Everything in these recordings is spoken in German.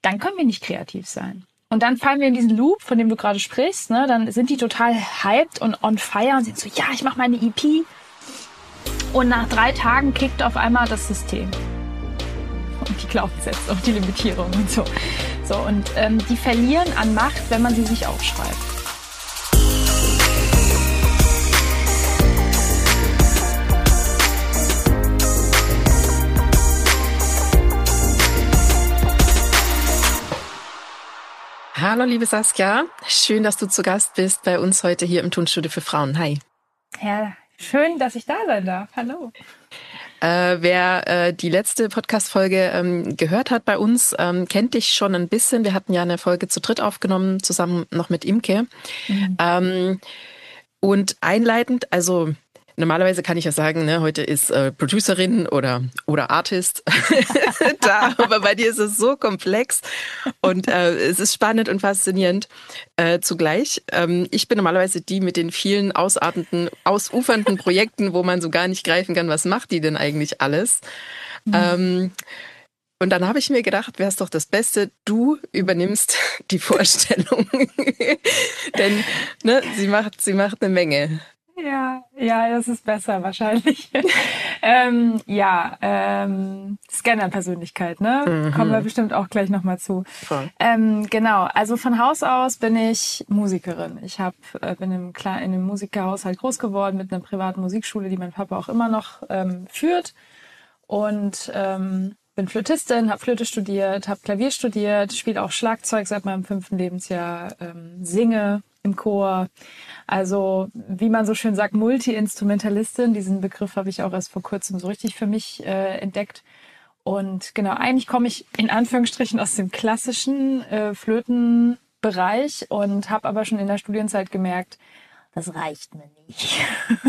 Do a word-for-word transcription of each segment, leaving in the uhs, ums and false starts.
dann können wir nicht kreativ sein. Und dann fallen wir in diesen Loop, von dem du gerade sprichst, ne? Dann sind die total hyped und on fire und sind so, ja, ich mache meine E P. Und nach drei Tagen kickt auf einmal das System. Und die Glaubenssätze und die Limitierungen und so. So, und ähm, die verlieren an Macht, wenn man sie sich aufschreibt. Hallo liebe Saskia, schön, dass du zu Gast bist bei uns heute hier im Tonstudio für Frauen. Hi. Ja, schön, dass ich da sein darf. Hallo. Äh, wer äh, die letzte Podcast-Folge ähm, gehört hat bei uns, ähm, kennt dich schon ein bisschen. Wir hatten ja eine Folge zu dritt aufgenommen, zusammen noch mit Imke. Mhm. Ähm, und einleitend, also normalerweise kann ich ja sagen, ne, heute ist äh, Producerin oder oder Artist da, aber bei dir ist es so komplex und äh, es ist spannend und faszinierend äh, zugleich. Ähm, ich bin normalerweise die mit den vielen ausartenden, ausufernden Projekten, wo man so gar nicht greifen kann, was macht die denn eigentlich alles? Mhm. Ähm, und dann habe ich mir gedacht, wäre es doch das Beste, du übernimmst die Vorstellung, denn ne, sie macht sie macht eine Menge. Ja, ja, das ist besser wahrscheinlich. ähm, ja, ähm, Scanner-Persönlichkeit, ne? Mhm. Kommen wir bestimmt auch gleich nochmal zu. Ähm, genau, also von Haus aus bin ich Musikerin. Ich hab, äh, bin im, in einem Musikerhaushalt groß geworden mit einer privaten Musikschule, die mein Papa auch immer noch ähm, führt. Und ähm, bin Flötistin, habe Flöte studiert, habe Klavier studiert, spiele auch Schlagzeug seit meinem fünften Lebensjahr, ähm, singe im Chor. Also wie man so schön sagt, Multi-Instrumentalistin. Diesen Begriff habe ich auch erst vor kurzem so richtig für mich äh, entdeckt. Und genau, eigentlich komme ich in Anführungsstrichen aus dem klassischen äh, Flötenbereich und habe aber schon in der Studienzeit gemerkt, das reicht mir nicht.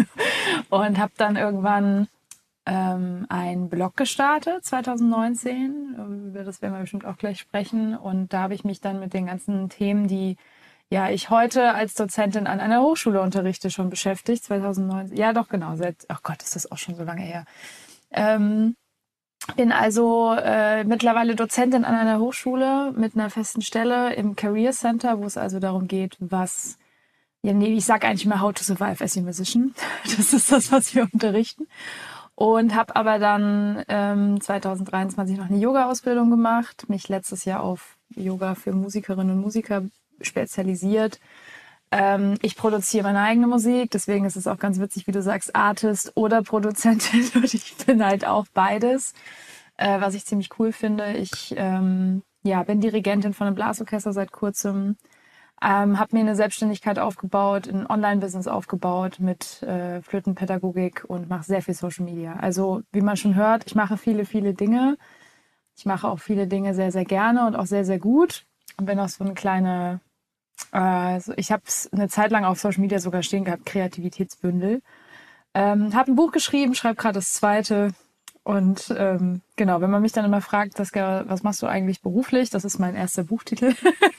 Und habe dann irgendwann ähm, einen Blog gestartet, zwanzig neunzehn. Über das werden wir bestimmt auch gleich sprechen. Und da habe ich mich dann mit den ganzen Themen, die ja ich heute als Dozentin an einer Hochschule unterrichte, schon beschäftigt. zwanzig neunzehn, ja doch genau, seit, ach Gott, ist das auch schon so lange her. Ähm, bin also äh, mittlerweile Dozentin an einer Hochschule mit einer festen Stelle im Career Center, wo es also darum geht, was, ja nee, ich sage eigentlich mal How to Survive as a Musician. Das ist das, was wir unterrichten. Und habe aber dann ähm, zwanzig dreiundzwanzig noch eine Yoga-Ausbildung gemacht, mich letztes Jahr auf Yoga für Musikerinnen und Musiker spezialisiert. Ähm, ich produziere meine eigene Musik, deswegen ist es auch ganz witzig, wie du sagst, Artist oder Produzentin. Und ich bin halt auch beides, äh, was ich ziemlich cool finde. Ich ähm, ja, bin Dirigentin von einem Blasorchester seit kurzem. Ähm, habe mir eine Selbstständigkeit aufgebaut, ein Online-Business aufgebaut mit äh, Flötenpädagogik und mache sehr viel Social Media. Also wie man schon hört, ich mache viele, viele Dinge. Ich mache auch viele Dinge sehr, sehr gerne und auch sehr, sehr gut. Und bin auch so eine kleine, äh, also ich habe es eine Zeit lang auf Social Media sogar stehen gehabt, Kreativitätsbündel. Ähm, habe ein Buch geschrieben, schreibe gerade das zweite. Und ähm, genau, wenn man mich dann immer fragt, das, was machst du eigentlich beruflich? Das ist mein erster Buchtitel.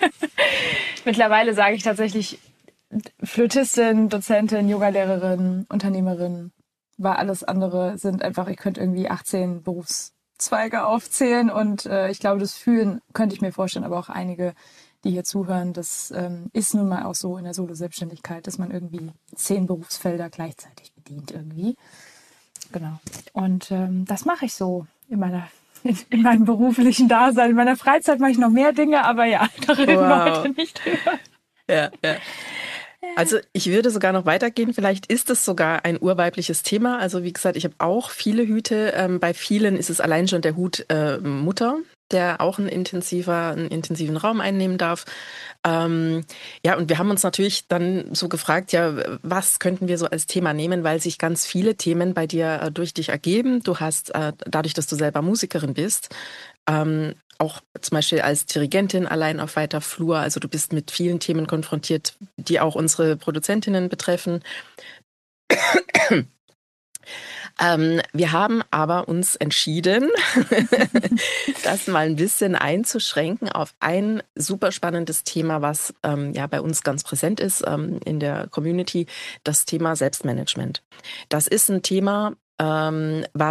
Mittlerweile sage ich tatsächlich Flötistin, Dozentin, Yogalehrerin, Unternehmerin, weil alles andere sind einfach, ich könnte irgendwie achtzehn Berufszweige aufzählen und äh, ich glaube, das Fühlen könnte ich mir vorstellen, aber auch einige, die hier zuhören, das ähm, ist nun mal auch so in der Solo-Selbstständigkeit, dass man irgendwie zehn Berufsfelder gleichzeitig bedient irgendwie. Genau. Und ähm, das mache ich so in meiner in, in meinem beruflichen Dasein. In meiner Freizeit mache ich noch mehr Dinge, aber ja, da reden wow. wir heute nicht drüber. Ja, ja. Also ich würde sogar noch weitergehen. Vielleicht ist es sogar ein urweibliches Thema. Also wie gesagt, ich habe auch viele Hüte. Ähm, bei vielen ist es allein schon der Hut äh, Mutter, der auch einen, intensiver, einen intensiven Raum einnehmen darf. Ähm, ja, und wir haben uns natürlich dann so gefragt, ja, was könnten wir so als Thema nehmen, weil sich ganz viele Themen bei dir äh, durch dich ergeben. Du hast, äh, dadurch, dass du selber Musikerin bist, ähm, auch zum Beispiel als Dirigentin allein auf weiter Flur, also du bist mit vielen Themen konfrontiert, die auch unsere Produzentinnen betreffen. Ähm, wir haben aber uns entschieden, das mal ein bisschen einzuschränken auf ein super spannendes Thema, was ähm, ja bei uns ganz präsent ist ähm, in der Community, das Thema Selbstmanagement. Das ist ein Thema, ähm, was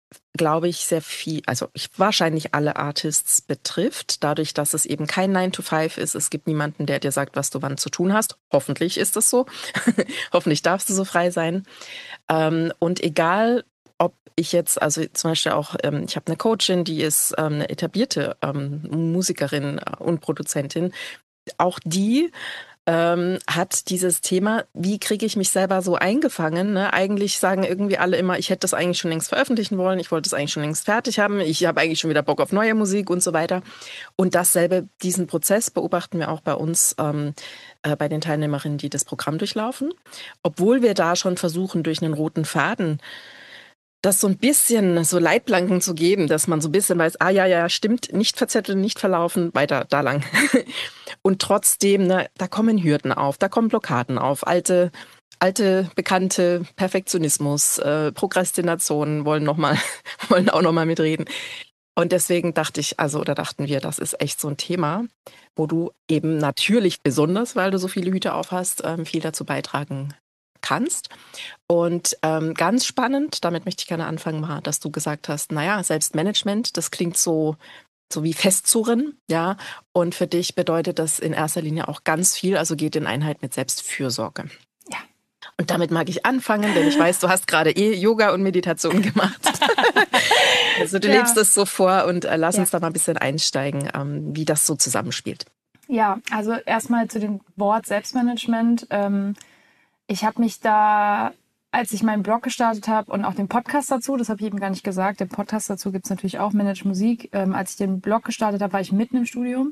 glaube ich, sehr viel, also ich, wahrscheinlich alle Artists betrifft, dadurch, dass es eben kein nine to five ist. Es gibt niemanden, der dir sagt, was du wann zu tun hast. Hoffentlich ist es so. Hoffentlich darfst du so frei sein. Ähm, und egal, ob ich jetzt, also zum Beispiel auch, ähm, ich habe eine Coachin, die ist ähm, eine etablierte ähm, Musikerin und Produzentin. Auch die ähm, hat dieses Thema, wie kriege ich mich selber so eingefangen? Ne? Eigentlich sagen irgendwie alle immer, ich hätte das eigentlich schon längst veröffentlichen wollen, ich wollte es eigentlich schon längst fertig haben, ich habe eigentlich schon wieder Bock auf neue Musik und so weiter. Und dasselbe, diesen Prozess beobachten wir auch bei uns, ähm, äh, bei den Teilnehmerinnen, die das Programm durchlaufen. Obwohl wir da schon versuchen, durch einen roten Faden das so ein bisschen so Leitplanken zu geben, dass man so ein bisschen weiß, ah ja, ja, stimmt, nicht verzetteln, nicht verlaufen, weiter da lang. Und trotzdem, ne, da kommen Hürden auf, da kommen Blockaden auf, alte, alte, bekannte Perfektionismus, äh, Prokrastination wollen noch mal, wollen auch noch mal mitreden. Und deswegen dachte ich, also, oder dachten wir, das ist echt so ein Thema, wo du eben natürlich besonders, weil du so viele Hüte auf hast, ähm, viel dazu beitragen kannst. Und ähm, ganz spannend, damit möchte ich gerne anfangen, war, dass du gesagt hast, naja, Selbstmanagement, das klingt so, so wie Festzurren, ja. Und für dich bedeutet das in erster Linie auch ganz viel, also geht in Einheit mit Selbstfürsorge. Ja. Und damit mag ich anfangen, denn ich weiß, du hast gerade eh Yoga und Meditation gemacht. Also du Ja. lebst es so vor und äh, lass Ja. uns da mal ein bisschen einsteigen, ähm, wie das so zusammenspielt. Ja, also erstmal zu dem Wort Selbstmanagement. Ähm, ich habe mich da, als ich meinen Blog gestartet habe und auch den Podcast dazu, das habe ich eben gar nicht gesagt, den Podcast dazu gibt's natürlich auch, Manage Musik. Ähm, als ich den Blog gestartet habe, war ich mitten im Studium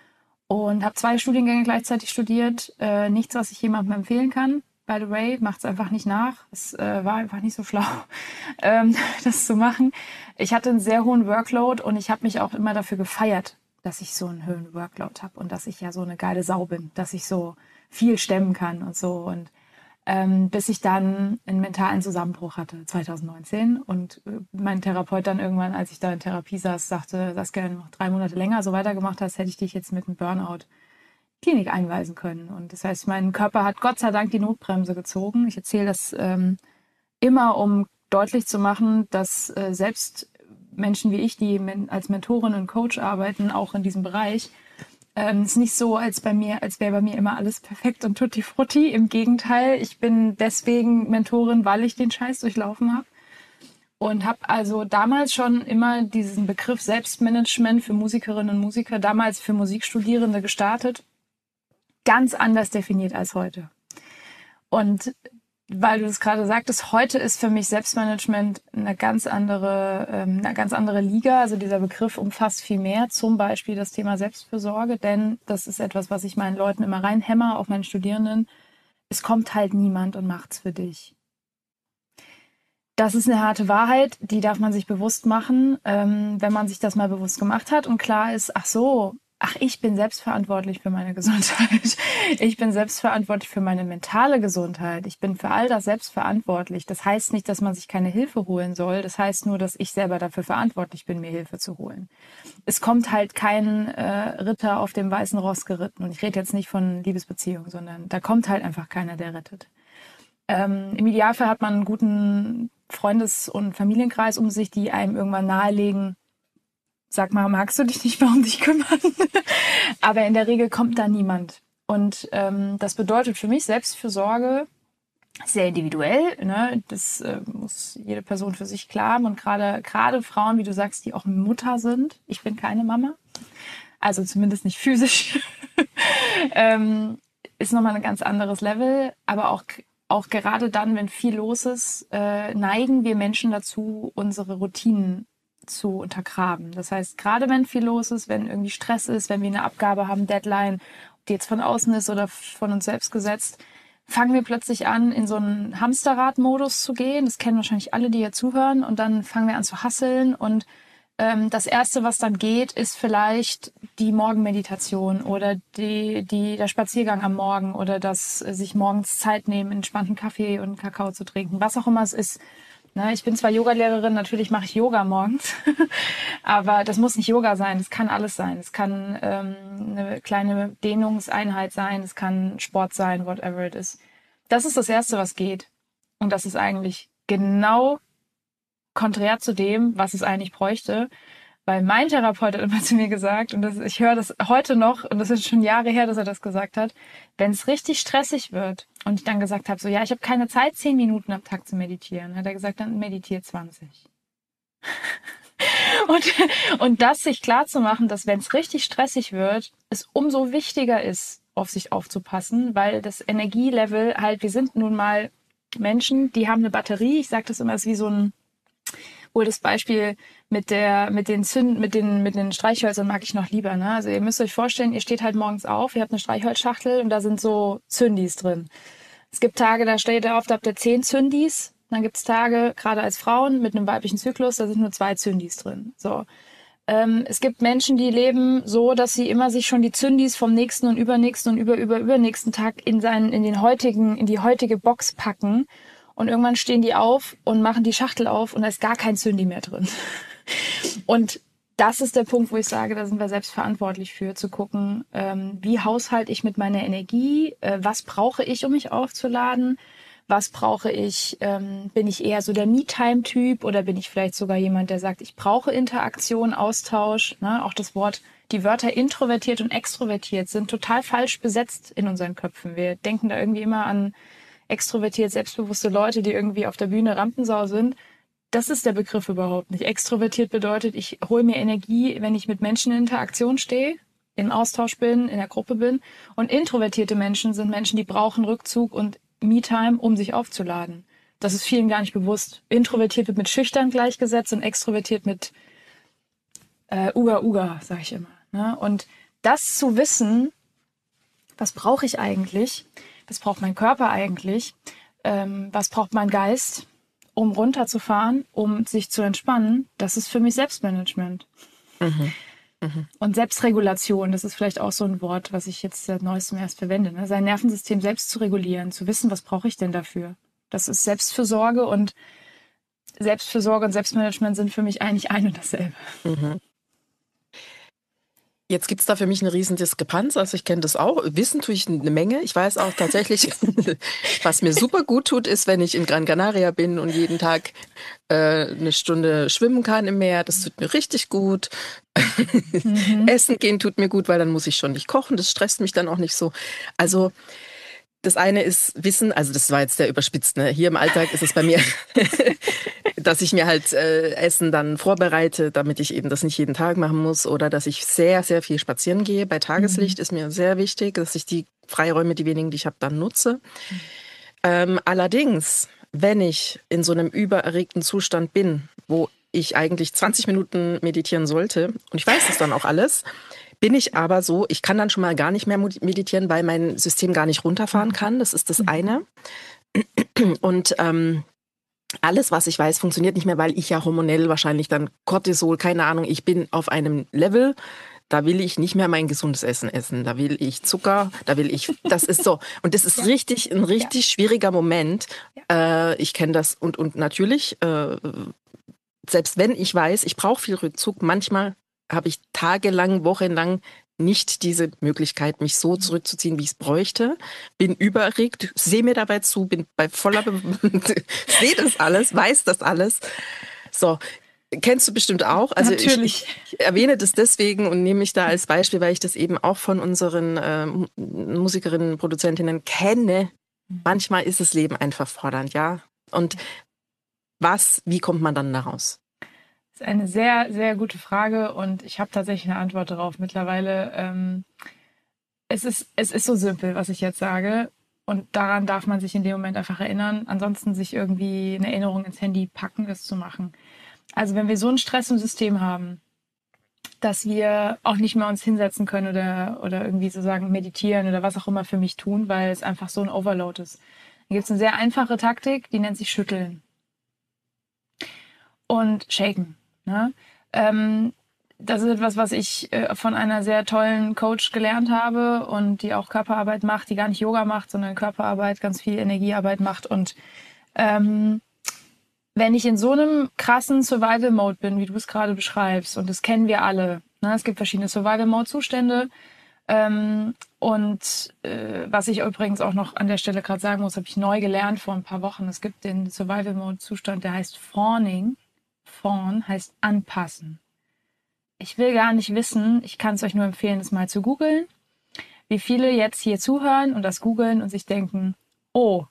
und habe zwei Studiengänge gleichzeitig studiert. Äh, nichts, was ich jemandem empfehlen kann. By the way, macht's einfach nicht nach. Es äh, war einfach nicht so schlau, ähm, das zu machen. Ich hatte einen sehr hohen Workload und ich habe mich auch immer dafür gefeiert, dass ich so einen hohen Workload habe und dass ich ja so eine geile Sau bin, dass ich so viel stemmen kann und so. Und ähm, bis ich dann einen mentalen Zusammenbruch hatte, zwanzig neunzehn. Und äh, mein Therapeut dann irgendwann, als ich da in Therapie saß, sagte, Saskia, wenn du noch drei Monate länger so weitergemacht hast, hätte ich dich jetzt mit einem Burnout Klinik einweisen können. Und das heißt, mein Körper hat Gott sei Dank die Notbremse gezogen. Ich erzähle das ähm, immer, um deutlich zu machen, dass äh, selbst Menschen wie ich, die men- als Mentorin und Coach arbeiten, auch in diesem Bereich, ähm, ist nicht so, als bei mir, als wäre bei mir immer alles perfekt und tutti frutti. Im Gegenteil, ich bin deswegen Mentorin, weil ich den Scheiß durchlaufen habe. Und habe also damals schon immer diesen Begriff Selbstmanagement für Musikerinnen und Musiker, damals für Musikstudierende gestartet, ganz anders definiert als heute. Und weil du das gerade sagtest, heute ist für mich Selbstmanagement eine ganz andere, ähm, eine ganz andere Liga. Also dieser Begriff umfasst viel mehr, zum Beispiel das Thema Selbstfürsorge, denn das ist etwas, was ich meinen Leuten immer reinhämmer, auch meinen Studierenden. Es kommt halt niemand und macht's für dich. Das ist eine harte Wahrheit, die darf man sich bewusst machen, ähm, wenn man sich das mal bewusst gemacht hat und klar ist, ach so, ach, ich bin selbstverantwortlich für meine Gesundheit. Ich bin selbstverantwortlich für meine mentale Gesundheit. Ich bin für all das selbstverantwortlich. Das heißt nicht, dass man sich keine Hilfe holen soll. Das heißt nur, dass ich selber dafür verantwortlich bin, mir Hilfe zu holen. Es kommt halt kein äh, Ritter auf dem weißen Ross geritten. Und ich rede jetzt nicht von Liebesbeziehungen, sondern da kommt halt einfach keiner, der rettet. Ähm, Im Idealfall hat man einen guten Freundes- und Familienkreis um sich, die einem irgendwann nahelegen, sag mal, magst du dich nicht mehr um dich kümmern? Aber in der Regel kommt da niemand. Und ähm, das bedeutet für mich Selbstfürsorge sehr individuell. Ne? Das äh, muss jede Person für sich klar haben. Und gerade gerade Frauen, wie du sagst, die auch Mutter sind. Ich bin keine Mama. Also zumindest nicht physisch. ähm, ist nochmal ein ganz anderes Level. Aber auch auch gerade dann, wenn viel los ist, äh, neigen wir Menschen dazu, unsere Routinen zu untergraben. Das heißt, gerade wenn viel los ist, wenn irgendwie Stress ist, wenn wir eine Abgabe haben, Deadline, die jetzt von außen ist oder von uns selbst gesetzt, fangen wir plötzlich an, in so einen Hamsterrad-Modus zu gehen. Das kennen wahrscheinlich alle, die hier zuhören. Und dann fangen wir an zu hasseln. Und ähm, das Erste, was dann geht, ist vielleicht die Morgenmeditation oder die, die, der Spaziergang am Morgen oder das äh, sich morgens Zeit nehmen, entspannten Kaffee und Kakao zu trinken. Was auch immer es ist. Ne, ich bin zwar Yogalehrerin, natürlich mache ich Yoga morgens, aber das muss nicht Yoga sein, das kann alles sein. Es kann ähm, eine kleine Dehnungseinheit sein, es kann Sport sein, whatever it is. Das ist das Erste, was geht. Und das ist eigentlich genau konträr zu dem, was es eigentlich bräuchte. Weil mein Therapeut hat immer zu mir gesagt, und das, ich höre das heute noch, und das ist schon Jahre her, dass er das gesagt hat, wenn es richtig stressig wird und ich dann gesagt habe, so ja, ich habe keine Zeit, zehn Minuten am Tag zu meditieren, hat er gesagt, dann meditiere zwanzig. und, und das sich klar zu machen, dass wenn es richtig stressig wird, es umso wichtiger ist, auf sich aufzupassen, weil das Energielevel halt, wir sind nun mal Menschen, die haben eine Batterie, ich sage das immer, ist wie so ein wohl das Beispiel mit der, mit den Zünd, mit den, mit den Streichhölzern mag ich noch lieber, ne? Also ihr müsst euch vorstellen, ihr steht halt morgens auf, ihr habt eine Streichholzschachtel und da sind so Zündis drin. Es gibt Tage, da steht ihr auf, da habt ihr zehn Zündis. Dann gibt's Tage, gerade als Frauen mit einem weiblichen Zyklus, da sind nur zwei Zündis drin. So. Ähm, es gibt Menschen, die leben so, dass sie immer sich schon die Zündis vom nächsten und übernächsten und über, über, übernächsten Tag in seinen, in den heutigen, in die heutige Box packen. Und irgendwann stehen die auf und machen die Schachtel auf und da ist gar kein Zündi mehr drin. Und das ist der Punkt, wo ich sage, da sind wir selbst verantwortlich für, zu gucken, ähm, wie haushalte ich mit meiner Energie, äh, was brauche ich, um mich aufzuladen, was brauche ich, ähm, bin ich eher so der Me-Time-Typ oder bin ich vielleicht sogar jemand, der sagt, ich brauche Interaktion, Austausch, ne? Auch das Wort, die Wörter introvertiert und extrovertiert sind total falsch besetzt in unseren Köpfen. Wir denken da irgendwie immer an extrovertiert, selbstbewusste Leute, die irgendwie auf der Bühne Rampensau sind. Das ist der Begriff überhaupt nicht. Extrovertiert bedeutet, ich hole mir Energie, wenn ich mit Menschen in Interaktion stehe, in Austausch bin, in der Gruppe bin. Und introvertierte Menschen sind Menschen, die brauchen Rückzug und Me-Time, um sich aufzuladen. Das ist vielen gar nicht bewusst. Introvertiert wird mit schüchtern gleichgesetzt und extrovertiert mit äh, Uga Uga, sag ich immer. Ne? Und das zu wissen, was brauche ich eigentlich? Was braucht mein Körper eigentlich? Ähm, was braucht mein Geist, um runterzufahren, um sich zu entspannen? Das ist für mich Selbstmanagement. Mhm. Mhm. Und Selbstregulation, das ist vielleicht auch so ein Wort, was ich jetzt seit neuestem erst verwende. Ne? Sein Nervensystem selbst zu regulieren, zu wissen, was brauche ich denn dafür? Das ist Selbstfürsorge und Selbstfürsorge und Selbstmanagement sind für mich eigentlich ein und dasselbe. Mhm. Jetzt gibt's da für mich eine riesen Diskrepanz. Also ich kenne das auch. Wissen tue ich eine Menge. Ich weiß auch tatsächlich, was mir super gut tut, ist, wenn ich in Gran Canaria bin und jeden Tag äh, eine Stunde schwimmen kann im Meer. Das tut mir richtig gut. Mhm. Essen gehen tut mir gut, weil dann muss ich schon nicht kochen. Das stresst mich dann auch nicht so. Also das eine ist Wissen, also das war jetzt sehr überspitzt, ne? Hier im Alltag ist es bei mir, dass ich mir halt äh, Essen dann vorbereite, damit ich eben das nicht jeden Tag machen muss, oder dass ich sehr, sehr viel spazieren gehe. Bei Tageslicht mhm. ist mir sehr wichtig, dass ich die Freiräume, die wenigen, die ich habe, dann nutze. Mhm. Ähm, allerdings, wenn ich in so einem übererregten Zustand bin, wo ich eigentlich zwanzig Minuten meditieren sollte, und ich weiß das dann auch alles, bin ich aber so, ich kann dann schon mal gar nicht mehr meditieren, weil mein System gar nicht runterfahren kann. Das ist das eine. Und ähm, alles, was ich weiß, funktioniert nicht mehr, weil ich ja hormonell wahrscheinlich dann Cortisol, keine Ahnung, ich bin auf einem Level, da will ich nicht mehr mein gesundes Essen essen. Da will ich Zucker, da will ich, das ist so. Und das ist ja. richtig, ein richtig ja. schwieriger Moment. Ja. Äh, ich kenne das und, und natürlich, äh, selbst wenn ich weiß, ich brauche viel Rückzug, manchmal habe ich tagelang, wochenlang nicht diese Möglichkeit, mich so zurückzuziehen, wie ich es bräuchte. Bin übererregt, sehe mir dabei zu, bin bei voller, sehe das alles, weiß das alles. So, kennst du bestimmt auch. Also Natürlich. Ich, ich erwähne das deswegen und nehme mich da als Beispiel, weil ich das eben auch von unseren äh, Musikerinnen, Produzentinnen kenne. Manchmal ist das Leben einfach fordernd, ja. Und was, wie kommt man dann daraus? Das ist eine sehr, sehr gute Frage und ich habe tatsächlich eine Antwort darauf mittlerweile. Ähm, es ist, es ist so simpel, was ich jetzt sage. Und daran darf man sich in dem Moment einfach erinnern. Ansonsten sich irgendwie eine Erinnerung ins Handy packen, das zu machen. Also wenn wir so einen Stress im System haben, dass wir auch nicht mehr uns hinsetzen können oder, oder irgendwie so sagen meditieren oder was auch immer für mich tun, weil es einfach so ein Overload ist. Dann gibt es eine sehr einfache Taktik, die nennt sich Schütteln. Und Shaken. Ne? Ähm, das ist etwas, was ich äh, von einer sehr tollen Coach gelernt habe und die auch Körperarbeit macht, die gar nicht Yoga macht, sondern Körperarbeit, ganz viel Energiearbeit macht. Und ähm, wenn ich in so einem krassen Survival-Mode bin, wie du es gerade beschreibst, und das kennen wir alle, ne? Es gibt verschiedene Survival-Mode-Zustände. Ähm, und äh, was ich übrigens auch noch an der Stelle gerade sagen muss, habe ich neu gelernt vor ein paar Wochen. Es gibt den Survival-Mode-Zustand, der heißt Fawning. fawn heißt anpassen. Ich will gar nicht wissen, ich kann es euch nur empfehlen, das mal zu googeln, wie viele jetzt hier zuhören und das googeln und sich denken, oh,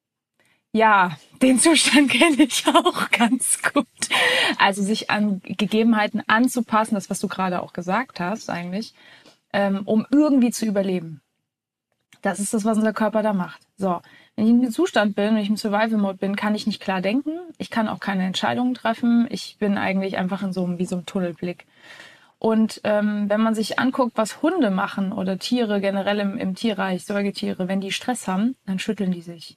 ja, den Zustand kenne ich auch ganz gut. Also sich an Gegebenheiten anzupassen, das, was du gerade auch gesagt hast eigentlich, ähm, um irgendwie zu überleben. Das ist das, was unser Körper da macht. So, wenn ich in dem Zustand bin, wenn ich im Survival-Mode bin, kann ich nicht klar denken. Ich kann auch keine Entscheidungen treffen. Ich bin eigentlich einfach in so einem, wie so einem Tunnelblick. Und ähm, wenn man sich anguckt, was Hunde machen oder Tiere generell im, im Tierreich, Säugetiere, wenn die Stress haben, dann schütteln die sich.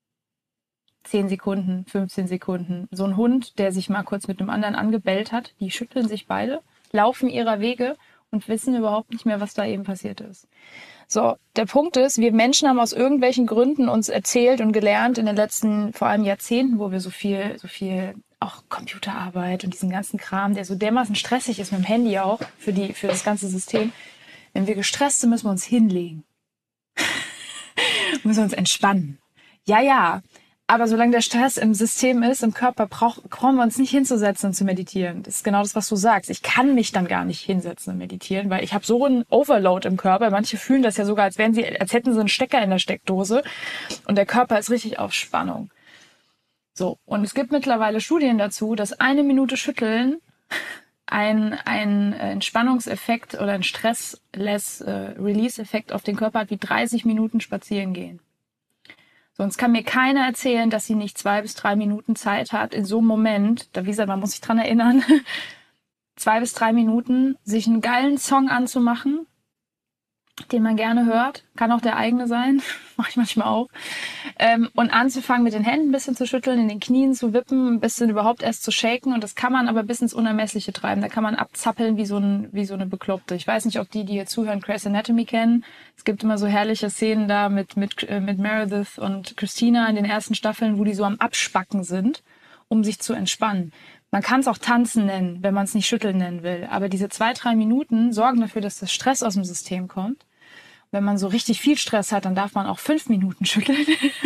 Zehn Sekunden, fünfzehn Sekunden. So ein Hund, der sich mal kurz mit einem anderen angebellt hat, die schütteln sich beide, laufen ihrer Wege und wissen überhaupt nicht mehr, was da eben passiert ist. So, der Punkt ist, wir Menschen haben aus irgendwelchen Gründen uns erzählt und gelernt in den letzten, vor allem Jahrzehnten, wo wir so viel, so viel auch Computerarbeit und diesen ganzen Kram, der so dermaßen stressig ist mit dem Handy auch für die, für das ganze System. Wenn wir gestresst sind, müssen wir uns hinlegen. müssen wir uns entspannen. Ja, ja. Aber solange der Stress im System ist, im Körper, brauch, brauchen wir uns nicht hinzusetzen und zu meditieren. Das ist genau das, was du sagst. Ich kann mich dann gar nicht hinsetzen und meditieren, weil ich habe so einen Overload im Körper. Manche fühlen das ja sogar, als wären sie, als hätten sie einen Stecker in der Steckdose. Und der Körper ist richtig auf Spannung. So. Und es gibt mittlerweile Studien dazu, dass eine Minute Schütteln ein, ein Entspannungseffekt oder ein Stress-Less-Release-Effekt auf den Körper hat, wie dreißig Minuten spazieren gehen. Sonst kann mir keiner erzählen, dass sie nicht zwei bis drei Minuten Zeit hat, in so einem Moment, da wie gesagt, man muss sich dran erinnern, zwei bis drei Minuten, sich einen geilen Song anzumachen, den man gerne hört, kann auch der eigene sein, mache ich manchmal auch, ähm, und anzufangen mit den Händen ein bisschen zu schütteln, in den Knien zu wippen, ein bisschen überhaupt erst zu shaken, und das kann man aber bis ins Unermessliche treiben, da kann man abzappeln wie so ein wie so eine Bekloppte. Ich weiß nicht, ob die, die hier zuhören, Grey's Anatomy kennen. Es gibt immer so herrliche Szenen da mit mit äh, mit Meredith und Christina in den ersten Staffeln, wo die so am Abspacken sind, um sich zu entspannen. Man kann es auch Tanzen nennen, wenn man es nicht Schütteln nennen will. Aber diese zwei, drei Minuten sorgen dafür, dass das Stress aus dem System kommt. Wenn man so richtig viel Stress hat, dann darf man auch fünf Minuten schütteln.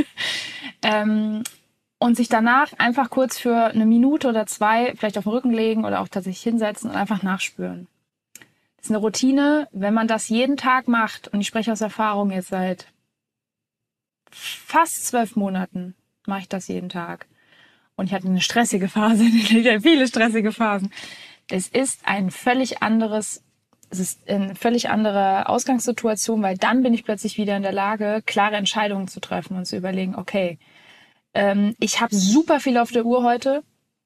ähm, und sich danach einfach kurz für eine Minute oder zwei vielleicht auf den Rücken legen oder auch tatsächlich hinsetzen und einfach nachspüren. Das ist eine Routine. Wenn man das jeden Tag macht, und ich spreche aus Erfahrung jetzt seit fast zwölf Monaten, mache ich das jeden Tag. Und ich hatte eine stressige Phase, viele stressige Phasen. Es ist ein völlig anderes, es ist eine völlig andere Ausgangssituation, weil dann bin ich plötzlich wieder in der Lage, klare Entscheidungen zu treffen und zu überlegen, okay, ähm, ich habe super viel auf der Uhr heute,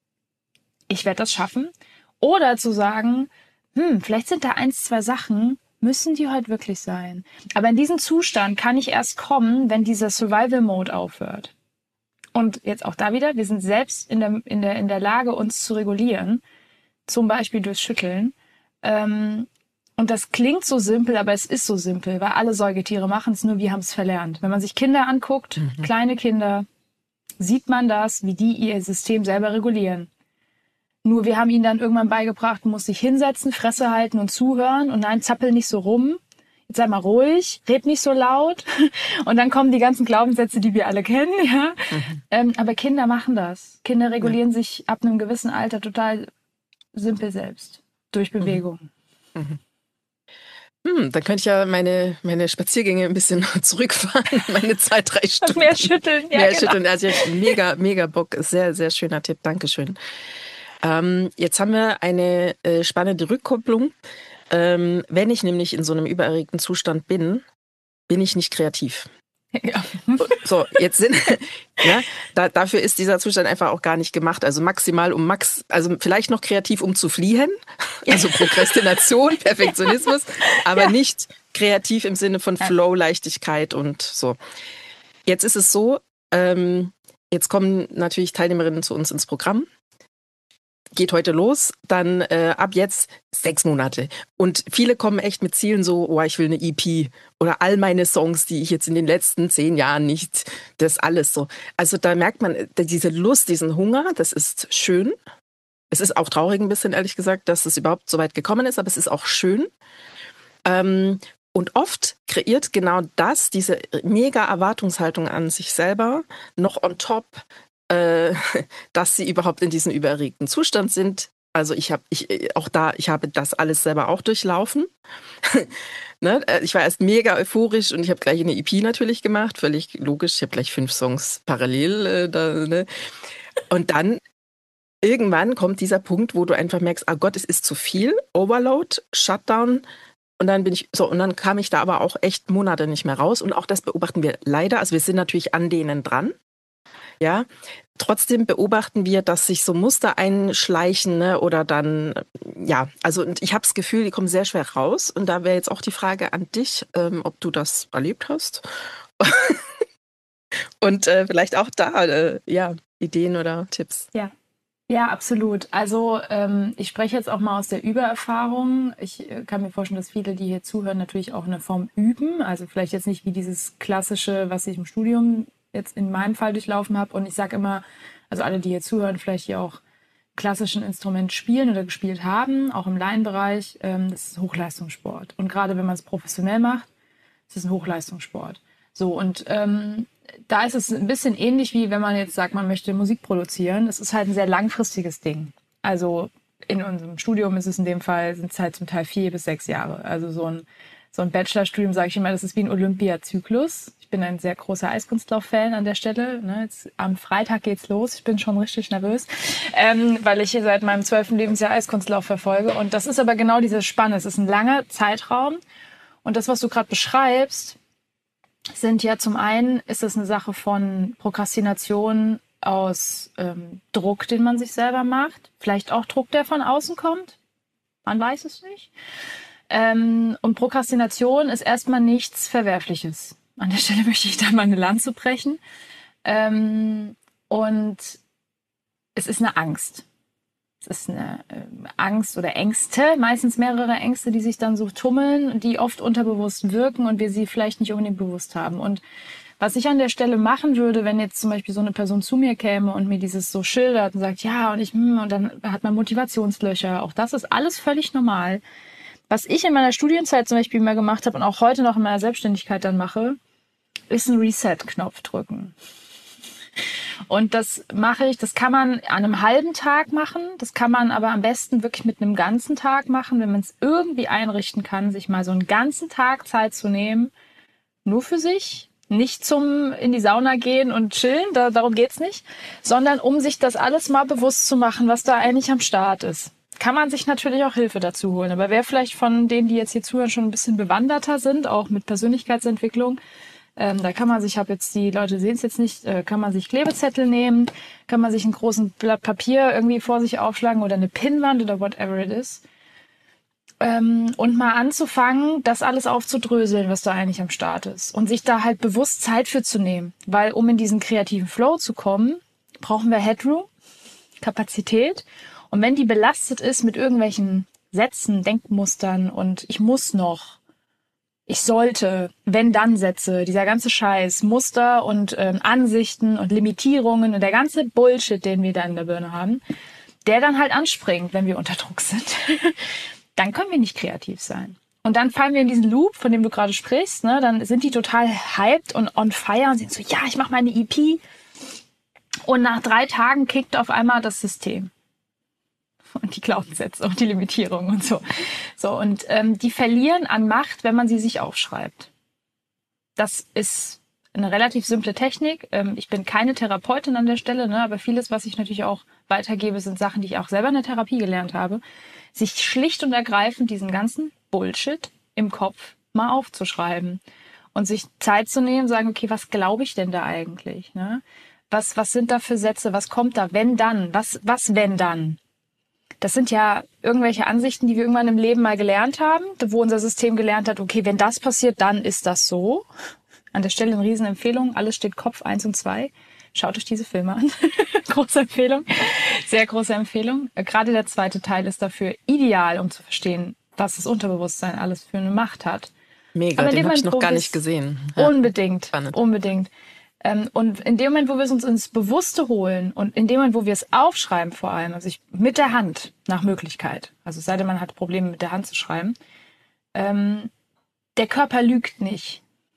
ich werde das schaffen. Oder zu sagen, hm, vielleicht sind da eins, zwei Sachen, müssen die heute wirklich sein. Aber in diesen Zustand kann ich erst kommen, wenn dieser Survival-Mode aufhört. Und jetzt auch da wieder, wir sind selbst in der, in der, in der Lage, uns zu regulieren, zum Beispiel durchs Schütteln. Ähm, und das klingt so simpel, aber es ist so simpel, weil alle Säugetiere machen es, nur wir haben es verlernt. Wenn man sich Kinder anguckt, mhm. kleine Kinder, sieht man das, wie die ihr System selber regulieren. Nur wir haben ihnen dann irgendwann beigebracht, du musst dich hinsetzen, Fresse halten und zuhören und nein, zappel nicht so rum. Jetzt sei mal ruhig, red nicht so laut. Und dann kommen die ganzen Glaubenssätze, die wir alle kennen, ja. Mhm. Ähm, aber Kinder machen das. Kinder regulieren ja. sich ab einem gewissen Alter total simpel selbst. Durch Bewegung. Mhm. Hm, dann könnte ich ja meine, meine Spaziergänge ein bisschen zurückfahren. Meine zwei, drei Stunden. Mehr schütteln, ja, Mehr genau. schütteln. Also ich hab mega, mega Bock. Sehr, sehr schöner Tipp. Dankeschön. Ähm, jetzt haben wir eine äh, spannende Rückkopplung. Ähm, wenn ich nämlich in so einem übererregten Zustand bin, bin ich nicht kreativ. Ja. So, jetzt sind, ja, da, dafür ist dieser Zustand einfach auch gar nicht gemacht. Also maximal um Max, also vielleicht noch kreativ, um zu fliehen. Also Prokrastination, Perfektionismus, aber ja. nicht kreativ im Sinne von Flow, Leichtigkeit und so. Jetzt ist es so, ähm, jetzt kommen natürlich Teilnehmerinnen zu uns ins Programm. Geht heute los, dann äh, ab jetzt sechs Monate. Und viele kommen echt mit Zielen so, oh, ich will eine E P oder all meine Songs, die ich jetzt in den letzten zehn Jahren nicht, das alles so. Also da merkt man diese Lust, diesen Hunger, das ist schön. Es ist auch traurig ein bisschen, ehrlich gesagt, dass es überhaupt so weit gekommen ist, aber es ist auch schön. Ähm, und oft kreiert genau das, diese mega Erwartungshaltung an sich selber, noch on top äh, dass sie überhaupt in diesem übererregten Zustand sind. Also ich habe, ich auch da, ich habe das alles selber auch durchlaufen. Ne? Ich war erst mega euphorisch und ich habe gleich eine E P natürlich gemacht, völlig logisch. Ich habe gleich fünf Songs parallel äh, da, ne? Und dann irgendwann kommt dieser Punkt, wo du einfach merkst, ah Gott, es ist zu viel, Overload, Shutdown. Und dann bin ich so, und dann kam ich da aber auch echt Monate nicht mehr raus. Und auch das beobachten wir leider. Also wir sind natürlich an denen dran. Ja, trotzdem beobachten wir, dass sich so Muster einschleichen, ne? Oder dann, ja, also und ich habe das Gefühl, die kommen sehr schwer raus. Und da wäre jetzt auch die Frage an dich, ähm, ob du das erlebt hast. Und äh, vielleicht auch da, äh, ja, Ideen oder Tipps. Ja. Ja, absolut. Also ähm, ich spreche jetzt auch mal aus der Übererfahrung. Ich äh, kann mir vorstellen, dass viele, die hier zuhören, natürlich auch eine Form üben. Also vielleicht jetzt nicht wie dieses klassische, was ich im Studium jetzt in meinem Fall durchlaufen habe. Und ich sage immer, also alle, die hier zuhören, vielleicht hier auch klassischen Instrument spielen oder gespielt haben, auch im Laienbereich, ähm, das ist Hochleistungssport. Und gerade wenn man es professionell macht, ist es ein Hochleistungssport. So, und ähm, da ist es ein bisschen ähnlich wie wenn man jetzt sagt, man möchte Musik produzieren. Es ist halt ein sehr langfristiges Ding. Also in unserem Studium ist es in dem Fall, sind es halt zum Teil vier bis sechs Jahre. Also so ein, so ein Bachelorstudium, sage ich immer, das ist wie ein Olympiazyklus. Ich bin ein sehr großer Eiskunstlauf-Fan an der Stelle. Ne? Jetzt, am Freitag geht's los. Ich bin schon richtig nervös, ähm, weil ich hier seit meinem zwölften Lebensjahr Eiskunstlauf verfolge. Und das ist aber genau diese Spanne. Es ist ein langer Zeitraum. Und das, was du gerade beschreibst, sind ja zum einen, ist es eine Sache von Prokrastination aus ähm, Druck, den man sich selber macht. Vielleicht auch Druck, der von außen kommt. Man weiß es nicht. Ähm, und Prokrastination ist erstmal nichts Verwerfliches. An der Stelle möchte ich da mal eine Lanze brechen. Ähm, und es ist eine Angst. Es ist eine äh, Angst oder Ängste, meistens mehrere Ängste, die sich dann so tummeln, die oft unterbewusst wirken und wir sie vielleicht nicht unbedingt bewusst haben. Und was ich an der Stelle machen würde, wenn jetzt zum Beispiel so eine Person zu mir käme und mir dieses so schildert und sagt, ja, und ich, und dann hat man Motivationslöcher, auch das ist alles völlig normal. Was ich in meiner Studienzeit zum Beispiel immer gemacht habe und auch heute noch in meiner Selbstständigkeit dann mache, ist einen Reset-Knopf drücken. Und das mache ich, das kann man an einem halben Tag machen, das kann man aber am besten wirklich mit einem ganzen Tag machen, wenn man es irgendwie einrichten kann, sich mal so einen ganzen Tag Zeit zu nehmen, nur für sich, nicht zum in die Sauna gehen und chillen, da, darum geht's nicht, sondern um sich das alles mal bewusst zu machen, was da eigentlich am Start ist. Kann man sich natürlich auch Hilfe dazu holen, aber wer vielleicht von denen, die jetzt hier zuhören, schon ein bisschen bewanderter sind, auch mit Persönlichkeitsentwicklung, Ähm, da kann man sich, ich habe jetzt, die Leute sehen es jetzt nicht, äh, kann man sich Klebezettel nehmen, kann man sich einen großen Blatt Papier irgendwie vor sich aufschlagen oder eine Pinnwand oder whatever it is. Ähm, und mal anzufangen, das alles aufzudröseln, was da eigentlich am Start ist. Und sich da halt bewusst Zeit für zu nehmen. Weil um in diesen kreativen Flow zu kommen, brauchen wir Headroom, Kapazität. Und wenn die belastet ist mit irgendwelchen Sätzen, Denkmustern und ich muss noch, ich sollte, wenn dann Sätze, dieser ganze Scheiß, Muster und ähm, Ansichten und Limitierungen und der ganze Bullshit, den wir da in der Birne haben, der dann halt anspringt, wenn wir unter Druck sind, dann können wir nicht kreativ sein. Und dann fallen wir in diesen Loop, von dem du gerade sprichst, ne? Dann sind die total hyped und on fire und sind so, ja, ich mache meine E P. Und nach drei Tagen kickt auf einmal das System. Und die Glaubenssätze und die Limitierungen und so. So, und ähm, die verlieren an Macht, wenn man sie sich aufschreibt. Das ist eine relativ simple Technik. Ähm, ich bin keine Therapeutin an der Stelle, ne, aber vieles, was ich natürlich auch weitergebe, sind Sachen, die ich auch selber in der Therapie gelernt habe. Sich schlicht und ergreifend diesen ganzen Bullshit im Kopf mal aufzuschreiben. Und sich Zeit zu nehmen, sagen, okay, was glaube ich denn da eigentlich? Ne? Was, was sind da für Sätze? Was kommt da? Wenn dann? Was, was wenn dann? Das sind ja irgendwelche Ansichten, die wir irgendwann im Leben mal gelernt haben, wo unser System gelernt hat, okay, wenn das passiert, dann ist das so. An der Stelle eine Riesenempfehlung, alles steht Kopf eins und zwei. Schaut euch diese Filme an. Große Empfehlung, sehr große Empfehlung. Gerade der zweite Teil ist dafür ideal, um zu verstehen, was das Unterbewusstsein alles für eine Macht hat. Mega, den habe ich noch gar nicht gesehen. Ja. Unbedingt, Spannend. unbedingt. Und in dem Moment, wo wir es uns ins Bewusste holen und in dem Moment, wo wir es aufschreiben vor allem, also ich, mit der Hand nach Möglichkeit, also es sei denn, man hat Probleme mit der Hand zu schreiben, ähm, der Körper lügt nicht.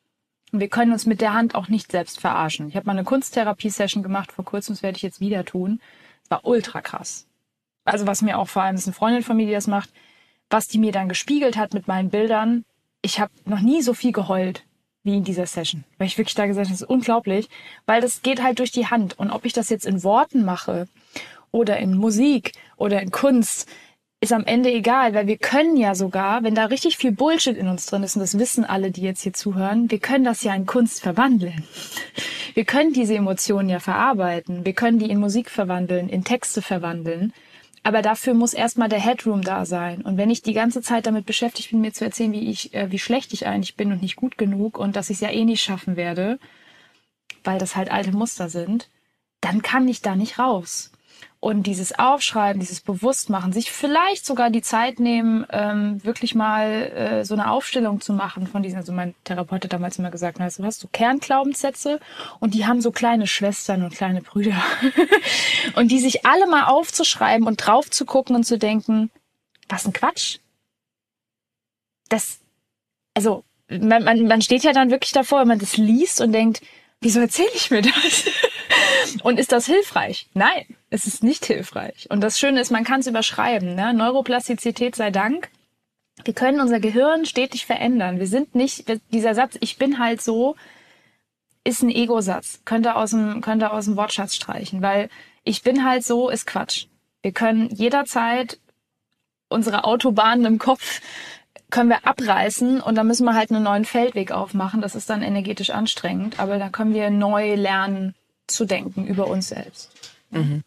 Und wir können uns mit der Hand auch nicht selbst verarschen. Ich habe mal eine Kunsttherapie-Session gemacht vor kurzem, das werde ich jetzt wieder tun. Es war ultra krass. Also was mir auch vor allem, das ist eine Freundin von mir, die das macht, was die mir dann gespiegelt hat mit meinen Bildern. Ich habe noch nie so viel geheult wie in dieser Session. Weil ich wirklich da gesagt habe, das ist unglaublich. Weil das geht halt durch die Hand. Und ob ich das jetzt in Worten mache oder in Musik oder in Kunst, ist am Ende egal, weil wir können ja sogar, wenn da richtig viel Bullshit in uns drin ist, und das wissen alle, die jetzt hier zuhören, wir können das ja in Kunst verwandeln. Wir können diese Emotionen ja verarbeiten. Wir können die in Musik verwandeln, in Texte verwandeln. Aber dafür muss erstmal der Headroom da sein. Und wenn ich die ganze Zeit damit beschäftigt bin, mir zu erzählen, wie ich, äh, wie schlecht ich eigentlich bin und nicht gut genug und dass ich es ja eh nicht schaffen werde, weil das halt alte Muster sind, dann kann ich da nicht raus. Und dieses Aufschreiben, dieses Bewusstmachen, sich vielleicht sogar die Zeit nehmen, ähm, wirklich mal äh, so eine Aufstellung zu machen von diesen, also mein Therapeut hat damals immer gesagt, na, du hast so Kernglaubenssätze und die haben so kleine Schwestern und kleine Brüder. Und die sich alle mal aufzuschreiben und drauf zu gucken und zu denken, was ein Quatsch. Das, also man, man, man steht ja dann wirklich davor, wenn man das liest und denkt, wieso erzähle ich mir das? Und ist das hilfreich? Nein, es ist nicht hilfreich. Und das Schöne ist, man kann es überschreiben. Ne? Neuroplastizität sei Dank. Wir können unser Gehirn stetig verändern. Wir sind nicht, dieser Satz, ich bin halt so, ist ein Ego-Satz. Könnte aus dem, könnte aus dem Wortschatz streichen, weil ich bin halt so, ist Quatsch. Wir können jederzeit unsere Autobahnen im Kopf können wir abreißen und dann müssen wir halt einen neuen Feldweg aufmachen. Das ist dann energetisch anstrengend, aber da können wir neu lernen zu denken über uns selbst. Mhm.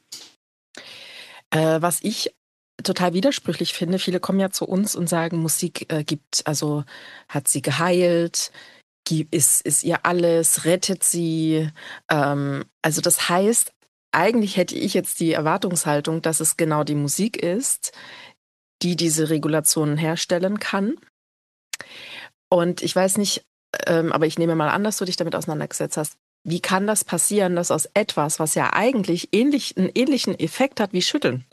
Äh, was ich total widersprüchlich finde, viele kommen ja zu uns und sagen, Musik äh, gibt, also hat sie geheilt, ist, ist ihr alles, rettet sie. Ähm, also das heißt, eigentlich hätte ich jetzt die Erwartungshaltung, dass es genau die Musik ist, die diese Regulationen herstellen kann. Und ich weiß nicht, ähm, aber ich nehme mal an, dass du dich damit auseinandergesetzt hast. Wie kann das passieren, dass aus etwas, was ja eigentlich ähnlich, einen ähnlichen Effekt hat wie Schütteln?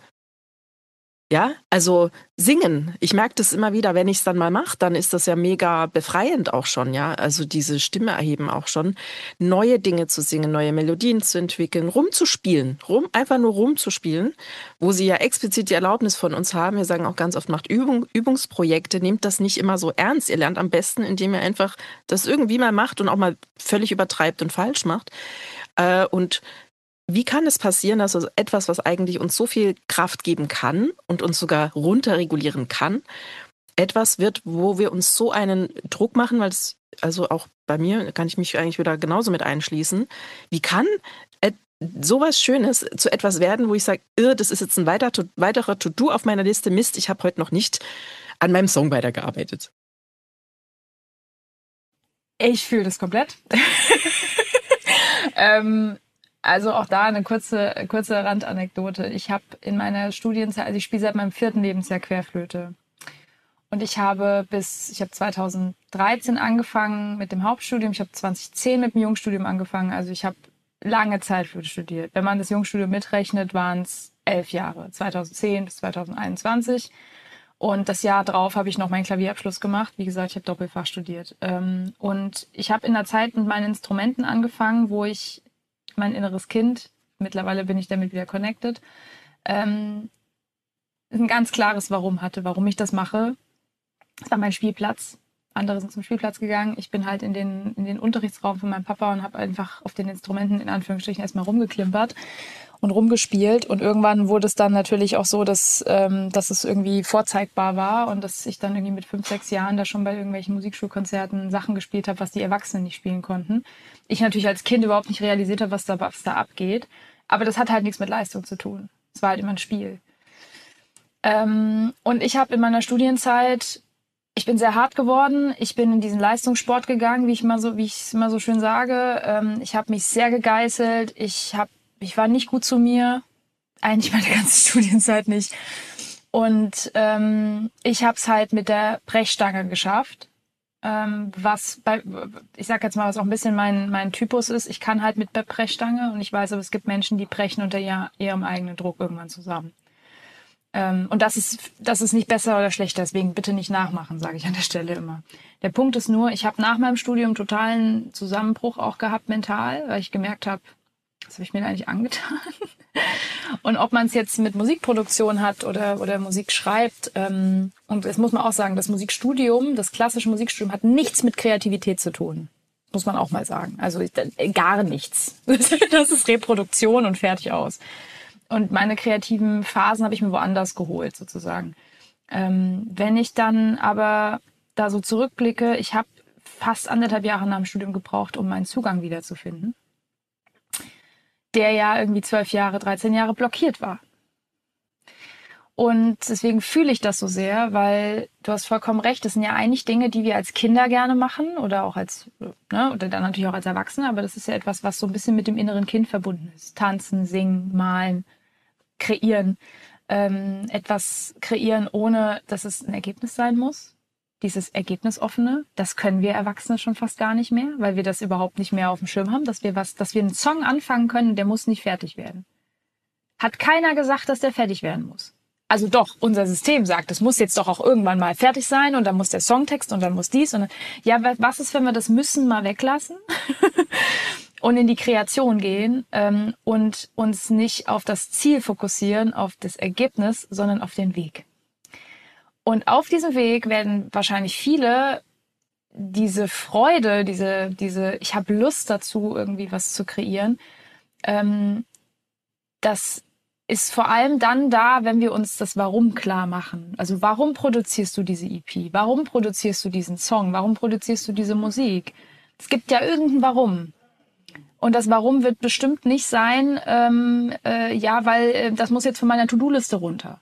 Ja, also singen. Ich merke das immer wieder, wenn ich es dann mal mache, dann ist das ja mega befreiend auch schon, ja. Also diese Stimme erheben auch schon, neue Dinge zu singen, neue Melodien zu entwickeln, rumzuspielen, rum, einfach nur rumzuspielen, wo sie ja explizit die Erlaubnis von uns haben. Wir sagen auch ganz oft, macht Übung, Übungsprojekte, nehmt das nicht immer so ernst. Ihr lernt am besten, indem ihr einfach das irgendwie mal macht und auch mal völlig übertreibt und falsch macht. Äh, und Wie kann es passieren, dass also etwas, was eigentlich uns so viel Kraft geben kann und uns sogar runterregulieren kann, etwas wird, wo wir uns so einen Druck machen, weil es, also auch bei mir kann ich mich eigentlich wieder genauso mit einschließen. Wie kann et, sowas Schönes zu etwas werden, wo ich sage, das ist jetzt ein weiter, weiterer To-Do auf meiner Liste, Mist, ich habe heute noch nicht an meinem Song weitergearbeitet? Ich fühle das komplett. ähm, Also auch da eine kurze kurze Randanekdote. Ich habe in meiner Studienzeit, also ich spiele seit meinem vierten Lebensjahr Querflöte. Und ich habe bis, ich habe zweitausenddreizehn angefangen mit dem Hauptstudium. Ich habe zweitausendzehn mit dem Jungstudium angefangen. Also ich habe lange Zeit Flöte studiert. Wenn man das Jungstudium mitrechnet, waren es elf Jahre. zweitausendzehn bis zweitausendeinundzwanzig. Und das Jahr drauf habe ich noch meinen Klavierabschluss gemacht. Wie gesagt, ich habe Doppelfach studiert. Und ich habe in der Zeit mit meinen Instrumenten angefangen, wo ich mein inneres Kind, mittlerweile bin ich damit wieder connected, ähm, ein ganz klares Warum hatte, warum ich das mache. Das war mein Spielplatz. Andere sind zum Spielplatz gegangen. Ich bin halt in den, in den Unterrichtsraum von meinem Papa und habe einfach auf den Instrumenten in Anführungsstrichen erstmal rumgeklimpert und rumgespielt. Und irgendwann wurde es dann natürlich auch so, dass, ähm, dass es irgendwie vorzeigbar war und dass ich dann irgendwie mit fünf, sechs Jahren da schon bei irgendwelchen Musikschulkonzerten Sachen gespielt habe, was die Erwachsenen nicht spielen konnten. Ich natürlich als Kind überhaupt nicht realisiert habe, was da, was da abgeht. Aber das hat halt nichts mit Leistung zu tun. Es war halt immer ein Spiel. Ähm, und ich habe in meiner Studienzeit, ich bin sehr hart geworden. Ich bin in diesen Leistungssport gegangen, wie ich mal so, wie ich es immer so schön sage. Ähm, ich habe mich sehr gegeißelt. Ich habe, ich war nicht gut zu mir. Eigentlich meine ganze Studienzeit nicht. Und ähm, ich habe es halt mit der Brechstange geschafft. Ähm, was bei, ich sag jetzt mal, was auch ein bisschen mein mein Typus ist. Ich kann halt mit der Brechstange und ich weiß, aber es gibt Menschen, die brechen unter ihr, ihrem eigenen Druck irgendwann zusammen. Ähm, und das ist, das ist nicht besser oder schlechter, deswegen bitte nicht nachmachen, sage ich an der Stelle immer. Der Punkt ist nur, ich habe nach meinem Studium totalen Zusammenbruch auch gehabt mental, weil ich gemerkt habe, was habe ich mir da eigentlich angetan? Und ob man es jetzt mit Musikproduktion hat oder, oder Musik schreibt, ähm, und das muss man auch sagen, das Musikstudium, das klassische Musikstudium hat nichts mit Kreativität zu tun. Muss man auch mal sagen. Also gar nichts. Das ist Reproduktion und fertig aus. Und meine kreativen Phasen habe ich mir woanders geholt, sozusagen. Ähm, wenn ich dann aber da so zurückblicke, ich habe fast anderthalb Jahre nach dem Studium gebraucht, um meinen Zugang wiederzufinden, der ja irgendwie zwölf Jahre, dreizehn Jahre blockiert war. Und deswegen fühle ich das so sehr, weil du hast vollkommen recht, das sind ja eigentlich Dinge, die wir als Kinder gerne machen oder auch als, ne, oder dann natürlich auch als Erwachsene, aber das ist ja etwas, was so ein bisschen mit dem inneren Kind verbunden ist. Tanzen, singen, malen, kreieren. Ähm, etwas kreieren, ohne dass es ein Ergebnis sein muss. Dieses Ergebnisoffene, das können wir Erwachsene schon fast gar nicht mehr, weil wir das überhaupt nicht mehr auf dem Schirm haben, dass wir was, dass wir einen Song anfangen können, der muss nicht fertig werden. Hat keiner gesagt, dass der fertig werden muss. Also doch, unser System sagt, es muss jetzt doch auch irgendwann mal fertig sein und dann muss der Songtext und dann muss dies und dann, ja, was ist, wenn wir das Müssen mal weglassen und in die Kreation gehen ähm, und uns nicht auf das Ziel fokussieren, auf das Ergebnis, sondern auf den Weg. Und auf diesem Weg werden wahrscheinlich viele diese Freude, diese, diese, ich habe Lust dazu, irgendwie was zu kreieren, ähm, das ist vor allem dann da, wenn wir uns das Warum klar machen. Also warum produzierst du diese E P? Warum produzierst du diesen Song? Warum produzierst du diese Musik? Es gibt ja irgendein Warum. Und das Warum wird bestimmt nicht sein, ähm, äh, ja, weil äh, das muss jetzt von meiner To-Do-Liste runter.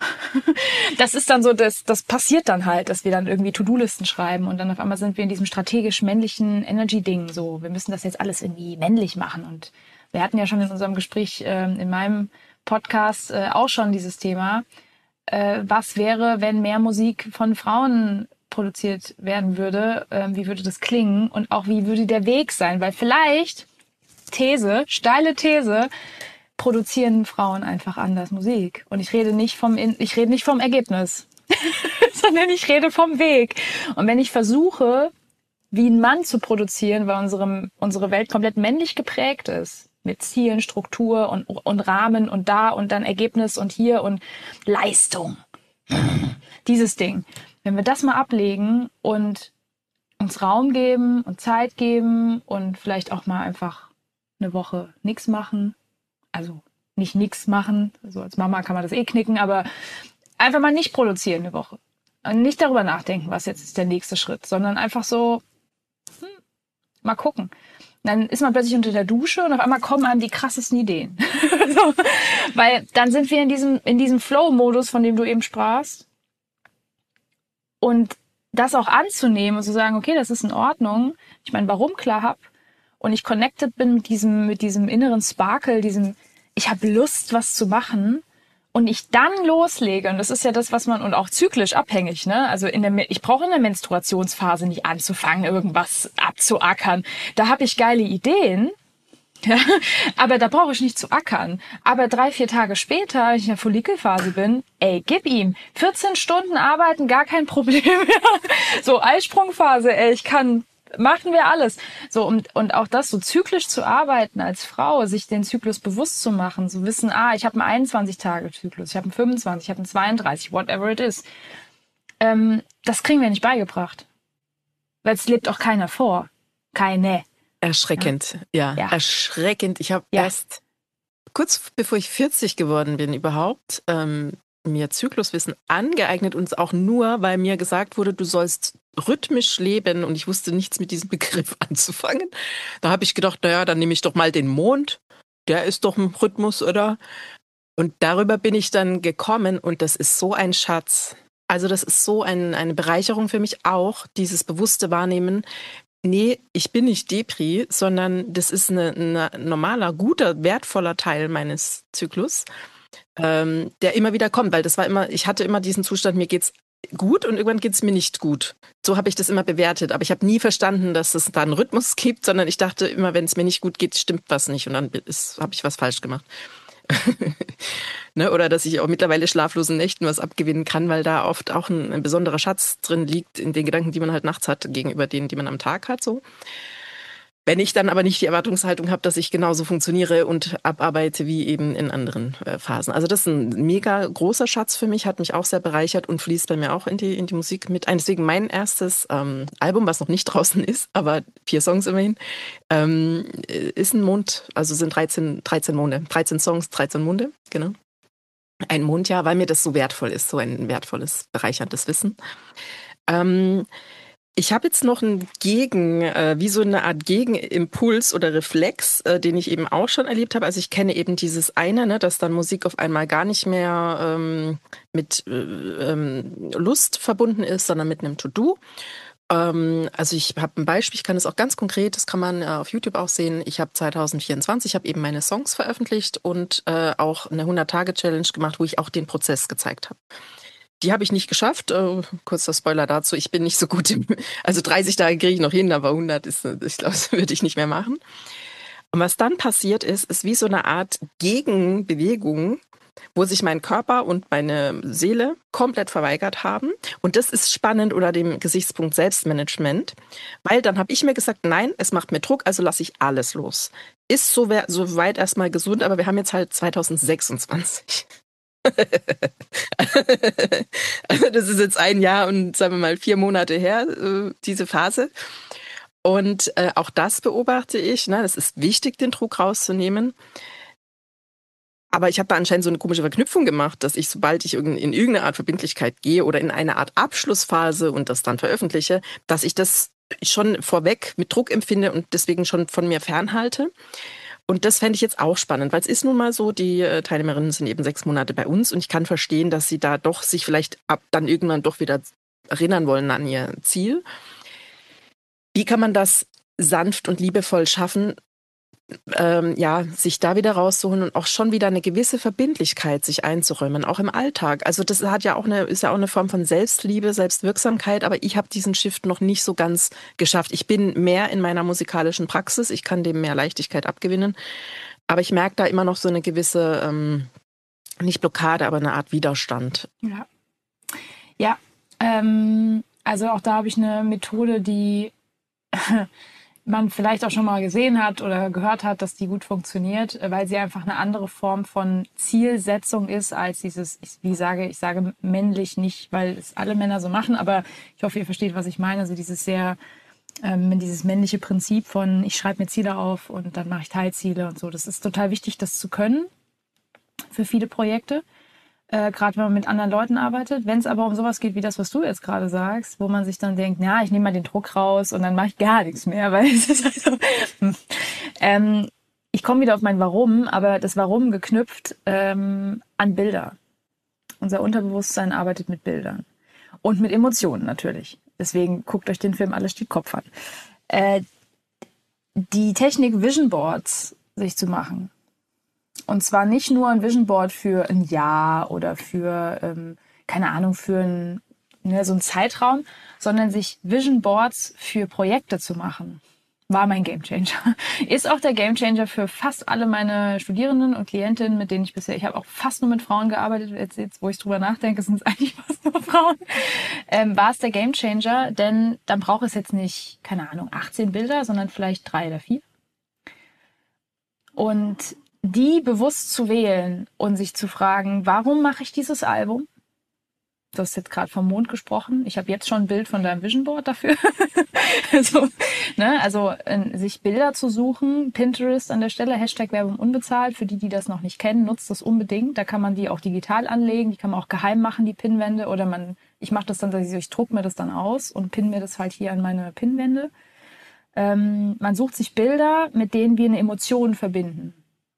Das ist dann so, das, das passiert dann halt, dass wir dann irgendwie To-Do-Listen schreiben und dann auf einmal sind wir in diesem strategisch männlichen Energy-Ding so. Wir müssen das jetzt alles irgendwie männlich machen. Und wir hatten ja schon in unserem Gespräch, äh, in meinem Podcast äh, auch schon dieses Thema. Äh, was wäre, wenn mehr Musik von Frauen produziert werden würde? Äh, wie würde das klingen? Und auch wie würde der Weg sein? Weil vielleicht, These, steile These, produzieren Frauen einfach anders Musik. Und ich rede nicht vom, ich rede nicht vom Ergebnis, sondern ich rede vom Weg. Und wenn ich versuche, wie ein Mann zu produzieren, weil unsere, unsere Welt komplett männlich geprägt ist, mit Zielen, Struktur und, und Rahmen und da und dann Ergebnis und hier und Leistung. Dieses Ding. Wenn wir das mal ablegen und uns Raum geben und Zeit geben und vielleicht auch mal einfach eine Woche nichts machen, also nicht nichts machen, also als Mama kann man das eh knicken, aber einfach mal nicht produzieren eine Woche. Und nicht darüber nachdenken, was jetzt ist der nächste Schritt, sondern einfach so hm, mal gucken. Dann ist man plötzlich unter der Dusche und auf einmal kommen einem die krassesten Ideen. So, weil dann sind wir in diesem, in diesem Flow-Modus, von dem du eben sprachst. Und das auch anzunehmen und zu sagen, okay, das ist in Ordnung. Ich mein Warum klar hab und ich connected bin mit diesem, mit diesem inneren Sparkle, diesem, ich habe Lust, was zu machen. Und ich dann loslege, und das ist ja das, was man, und auch zyklisch abhängig, ne? Also in der, ich brauche in der Menstruationsphase nicht anzufangen, irgendwas abzuackern. Da habe ich geile Ideen, ja, aber da brauche ich nicht zu ackern. Aber drei, vier Tage später, wenn ich in der Follikelphase bin, ey, gib ihm. vierzehn Stunden arbeiten, gar kein Problem mehr. So, Eisprungphase, ey, ich kann, machen wir alles. So, und, und auch das, so zyklisch zu arbeiten als Frau, sich den Zyklus bewusst zu machen, zu wissen, ah, ich habe einen einundzwanzig-Tage-Zyklus, ich habe einen fünfundzwanzig, ich habe einen zweiunddreißig, whatever it is. Ähm, das kriegen wir nicht beigebracht. Weil es lebt auch keiner vor. Keine. Erschreckend, ja, ja. erschreckend. Ich habe ja. erst kurz bevor ich vierzig geworden bin überhaupt ähm, mir Zykluswissen angeeignet und auch nur, weil mir gesagt wurde, du sollst rhythmisch leben und ich wusste nichts mit diesem Begriff anzufangen. Da habe ich gedacht, naja, dann nehme ich doch mal den Mond, der ist doch ein Rhythmus, oder? Und darüber bin ich dann gekommen und das ist so ein Schatz. Also das ist so ein, eine Bereicherung für mich auch, dieses bewusste Wahrnehmen. Nee, ich bin nicht Depri, sondern das ist ein normaler, guter, wertvoller Teil meines Zyklus, ähm, der immer wieder kommt, weil das war immer, ich hatte immer diesen Zustand, mir geht's gut und irgendwann geht's mir nicht gut. So habe ich das immer bewertet, aber ich habe nie verstanden, dass es da einen Rhythmus gibt, sondern ich dachte immer, wenn es mir nicht gut geht, stimmt was nicht und dann habe ich was falsch gemacht. Ne, oder dass ich auch mittlerweile schlaflosen Nächten was abgewinnen kann, weil da oft auch ein, ein besonderer Schatz drin liegt in den Gedanken, die man halt nachts hat, gegenüber denen, die man am Tag hat. So. Wenn ich dann aber nicht die Erwartungshaltung habe, dass ich genauso funktioniere und abarbeite wie eben in anderen äh, Phasen. Also das ist ein mega großer Schatz für mich, hat mich auch sehr bereichert und fließt bei mir auch in die, in die Musik mit ein. Deswegen mein erstes ähm, Album, was noch nicht draußen ist, aber vier Songs immerhin, ähm, ist ein Mond, also sind dreizehn, dreizehn Monde, dreizehn Songs, dreizehn Monde, genau. Ein Mondjahr, weil mir das so wertvoll ist, so ein wertvolles, bereicherndes Wissen. Ähm, Ich habe jetzt noch einen Gegen, äh, wie so eine Art Gegenimpuls oder Reflex, äh, den ich eben auch schon erlebt habe. Also ich kenne eben dieses eine, ne, dass dann Musik auf einmal gar nicht mehr ähm, mit äh, ähm, Lust verbunden ist, sondern mit einem To-Do. Ähm, also ich habe ein Beispiel, ich kann es auch ganz konkret, das kann man äh, auf YouTube auch sehen. Ich habe zwanzig vierundzwanzig, ich habe eben meine Songs veröffentlicht und äh, auch eine hundert-Tage-Challenge gemacht, wo ich auch den Prozess gezeigt habe. Die habe ich nicht geschafft. Äh, kurzer Spoiler dazu. Ich bin nicht so gut im, also dreißig Tage kriege ich noch hin, aber hundert ist, ich glaube, das würde ich nicht mehr machen. Und was dann passiert ist, ist wie so eine Art Gegenbewegung, wo sich mein Körper und meine Seele komplett verweigert haben. Und das ist spannend unter dem Gesichtspunkt Selbstmanagement, weil dann habe ich mir gesagt, nein, es macht mir Druck, also lasse ich alles los. Ist so, so weit erstmal gesund, aber wir haben jetzt halt zwanzig sechsundzwanzig. Also das ist jetzt ein Jahr und sagen wir mal vier Monate her, äh, diese Phase. Und äh, auch das beobachte ich. Ne? Das ist wichtig, den Druck rauszunehmen. Aber ich habe da anscheinend so eine komische Verknüpfung gemacht, dass ich, sobald ich in irgendeine Art Verbindlichkeit gehe oder in eine Art Abschlussphase und das dann veröffentliche, dass ich das schon vorweg mit Druck empfinde und deswegen schon von mir fernhalte. Und das fände ich jetzt auch spannend, weil es ist nun mal so, die Teilnehmerinnen sind eben sechs Monate bei uns und ich kann verstehen, dass sie da doch sich vielleicht ab dann irgendwann doch wieder erinnern wollen an ihr Ziel. Wie kann man das sanft und liebevoll schaffen, ähm, ja, sich da wieder rauszuholen und auch schon wieder eine gewisse Verbindlichkeit sich einzuräumen, auch im Alltag. Also das hat ja auch eine, ist ja auch eine Form von Selbstliebe, Selbstwirksamkeit, aber ich habe diesen Shift noch nicht so ganz geschafft. Ich bin mehr in meiner musikalischen Praxis, ich kann dem mehr Leichtigkeit abgewinnen, aber ich merke da immer noch so eine gewisse, ähm, nicht Blockade, aber eine Art Widerstand. Ja, ja ähm, also auch da habe ich eine Methode, die man vielleicht auch schon mal gesehen hat oder gehört hat, dass die gut funktioniert, weil sie einfach eine andere Form von Zielsetzung ist als dieses, ich, wie sage, ich sage männlich nicht, weil es alle Männer so machen, aber ich hoffe, ihr versteht, was ich meine. Also dieses sehr, ähm, dieses männliche Prinzip von, ich schreibe mir Ziele auf und dann mache ich Teilziele und so. Das ist total wichtig, das zu können für viele Projekte. Äh, gerade wenn man mit anderen Leuten arbeitet. Wenn es aber um sowas geht wie das, was du jetzt gerade sagst, wo man sich dann denkt, na, ich nehme mal den Druck raus und dann mache ich gar nichts mehr, weil es ist also, hm. ähm, ich komme wieder auf mein Warum, aber das Warum geknüpft ähm, an Bilder. Unser Unterbewusstsein arbeitet mit Bildern und mit Emotionen natürlich. Deswegen guckt euch den Film Alles steht Kopf an. Äh, die Technik Vision Boards sich zu machen. Und zwar nicht nur ein Vision Board für ein Jahr oder für, ähm, keine Ahnung, für ein, ne, so einen Zeitraum, sondern sich Vision Boards für Projekte zu machen, war mein Gamechanger. Ist auch der Gamechanger für fast alle meine Studierenden und Klientinnen, mit denen ich bisher, ich habe auch fast nur mit Frauen gearbeitet, jetzt, jetzt wo ich drüber nachdenke, sind es eigentlich fast nur Frauen, ähm, war es der Gamechanger, denn dann braucht es jetzt nicht, keine Ahnung, achtzehn Bilder, sondern vielleicht drei oder vier. Und die bewusst zu wählen und sich zu fragen, warum mache ich dieses Album? Du hast jetzt gerade vom Mond gesprochen. Ich habe jetzt schon ein Bild von deinem Vision Board dafür. also, ne, also äh, sich Bilder zu suchen. Pinterest an der Stelle, Hashtag Werbung unbezahlt. Für die, die das noch nicht kennen, nutzt das unbedingt. Da kann man die auch digital anlegen. Die kann man auch geheim machen, die Pinwände. Oder man, ich mache das dann, dass ich, ich druck mir das dann aus und pinne mir das halt hier an meine Pinwände. Ähm, man sucht sich Bilder, mit denen wir eine Emotion verbinden.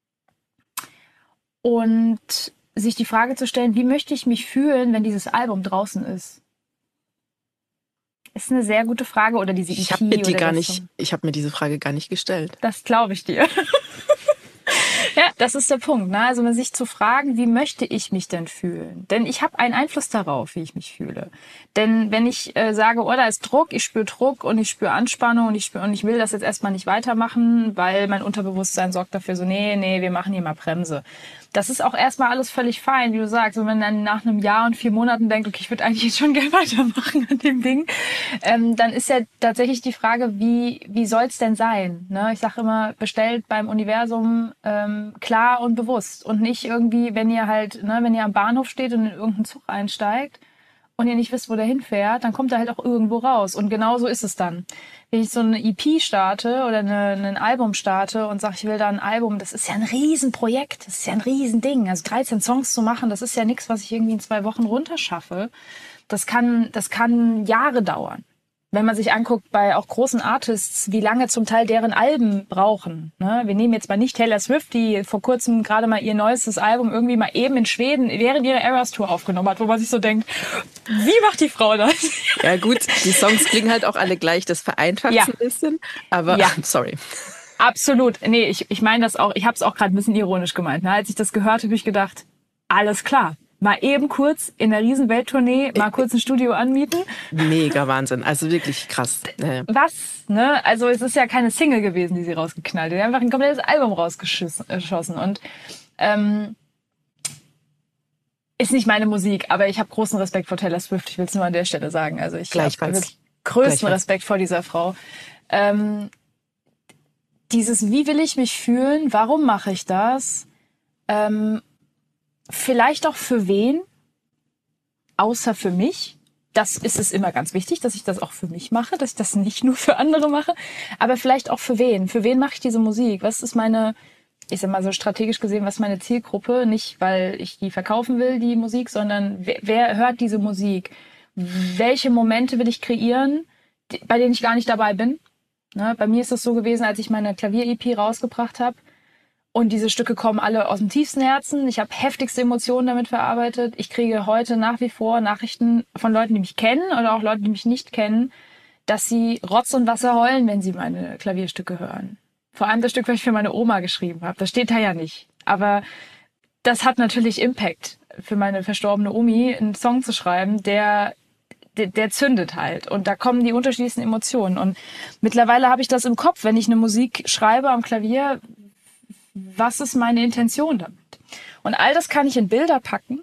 Und sich die Frage zu stellen, wie möchte ich mich fühlen, wenn dieses Album draußen ist? Ist eine sehr gute Frage. Oder diese E P. Ich habe mir die gar nicht, ich habe mir diese Frage gar nicht gestellt. Das glaube ich dir. Ja, das ist der Punkt. Ne? Also sich zu fragen, wie möchte ich mich denn fühlen? Denn ich habe einen Einfluss darauf, wie ich mich fühle. Denn wenn ich äh, sage, oh, da ist Druck, ich spüre Druck und ich spüre Anspannung und ich spüre und ich will das jetzt erstmal nicht weitermachen, weil mein Unterbewusstsein sorgt dafür so, nee, nee, wir machen hier mal Bremse. Das ist auch erstmal alles völlig fein, wie du sagst. Und wenn man dann nach einem Jahr und vier Monaten denkt, okay, ich würde eigentlich jetzt schon gerne weitermachen an dem Ding, ähm, dann ist ja tatsächlich die Frage, wie wie soll es denn sein? Ne? Ich sage immer, bestellt beim Universum ähm, klar und bewusst und nicht irgendwie, wenn ihr halt, ne, wenn ihr am Bahnhof steht und in irgendeinen Zug einsteigt und ihr nicht wisst, wo der hinfährt, dann kommt er halt auch irgendwo raus. Und genau so ist es dann. Wenn ich so eine E P starte oder eine, ein Album starte und sage, ich will da ein Album, das ist ja ein Riesenprojekt, das ist ja ein Riesending. Also dreizehn Songs zu machen, das ist ja nichts, was ich irgendwie in zwei Wochen runterschaffe. Das kann, das kann Jahre dauern. Wenn man sich anguckt bei auch großen Artists, wie lange zum Teil deren Alben brauchen. Ne? Wir nehmen jetzt mal nicht Taylor Swift, die vor kurzem gerade mal ihr neuestes Album irgendwie mal eben in Schweden während ihrer Eras Tour aufgenommen hat, wo man sich so denkt, wie macht die Frau das? Ja gut, die Songs klingen halt auch alle gleich, das vereinfacht ja. ein bisschen, aber ja. sorry. Absolut, nee, ich, ich meine das auch, ich habe es auch gerade ein bisschen ironisch gemeint. Ne? Als ich das gehört habe, habe ich gedacht, alles klar. Mal eben kurz in der riesen Welttournee mal kurz ein Studio anmieten. Mega Wahnsinn, also wirklich krass. Ja. Was, ne? Also es ist ja keine Single gewesen, die sie rausgeknallt hat. Die haben einfach ein komplettes Album rausgeschossen. Und ähm, ist nicht meine Musik, aber ich habe großen Respekt vor Taylor Swift. Ich will es nur an der Stelle sagen. Also ich habe wirklich größten Gleichfalls. Respekt vor dieser Frau. Ähm, dieses, wie will ich mich fühlen? Warum mache ich das? Ähm, Vielleicht auch für wen, außer für mich. Das ist es immer ganz wichtig, dass ich das auch für mich mache, dass ich das nicht nur für andere mache. Aber vielleicht auch für wen. Für wen mache ich diese Musik? Was ist meine, ich sag mal so strategisch gesehen, was ist meine Zielgruppe? Nicht, weil ich die verkaufen will, die Musik, sondern wer, wer hört diese Musik? Welche Momente will ich kreieren, bei denen ich gar nicht dabei bin? Ne? Bei mir ist es so gewesen, als ich meine Klavier-E P rausgebracht habe. Und diese Stücke kommen alle aus dem tiefsten Herzen. Ich habe heftigste Emotionen damit verarbeitet. Ich kriege heute nach wie vor Nachrichten von Leuten, die mich kennen oder auch Leute, die mich nicht kennen, dass sie Rotz und Wasser heulen, wenn sie meine Klavierstücke hören. Vor allem das Stück, was ich für meine Oma geschrieben habe. Das steht da ja nicht. Aber das hat natürlich Impact für meine verstorbene Omi, einen Song zu schreiben, der, der, der zündet halt. Und da kommen die unterschiedlichsten Emotionen. Und mittlerweile habe ich das im Kopf, wenn ich eine Musik schreibe am Klavier. Was ist meine Intention damit? Und all das kann ich in Bilder packen.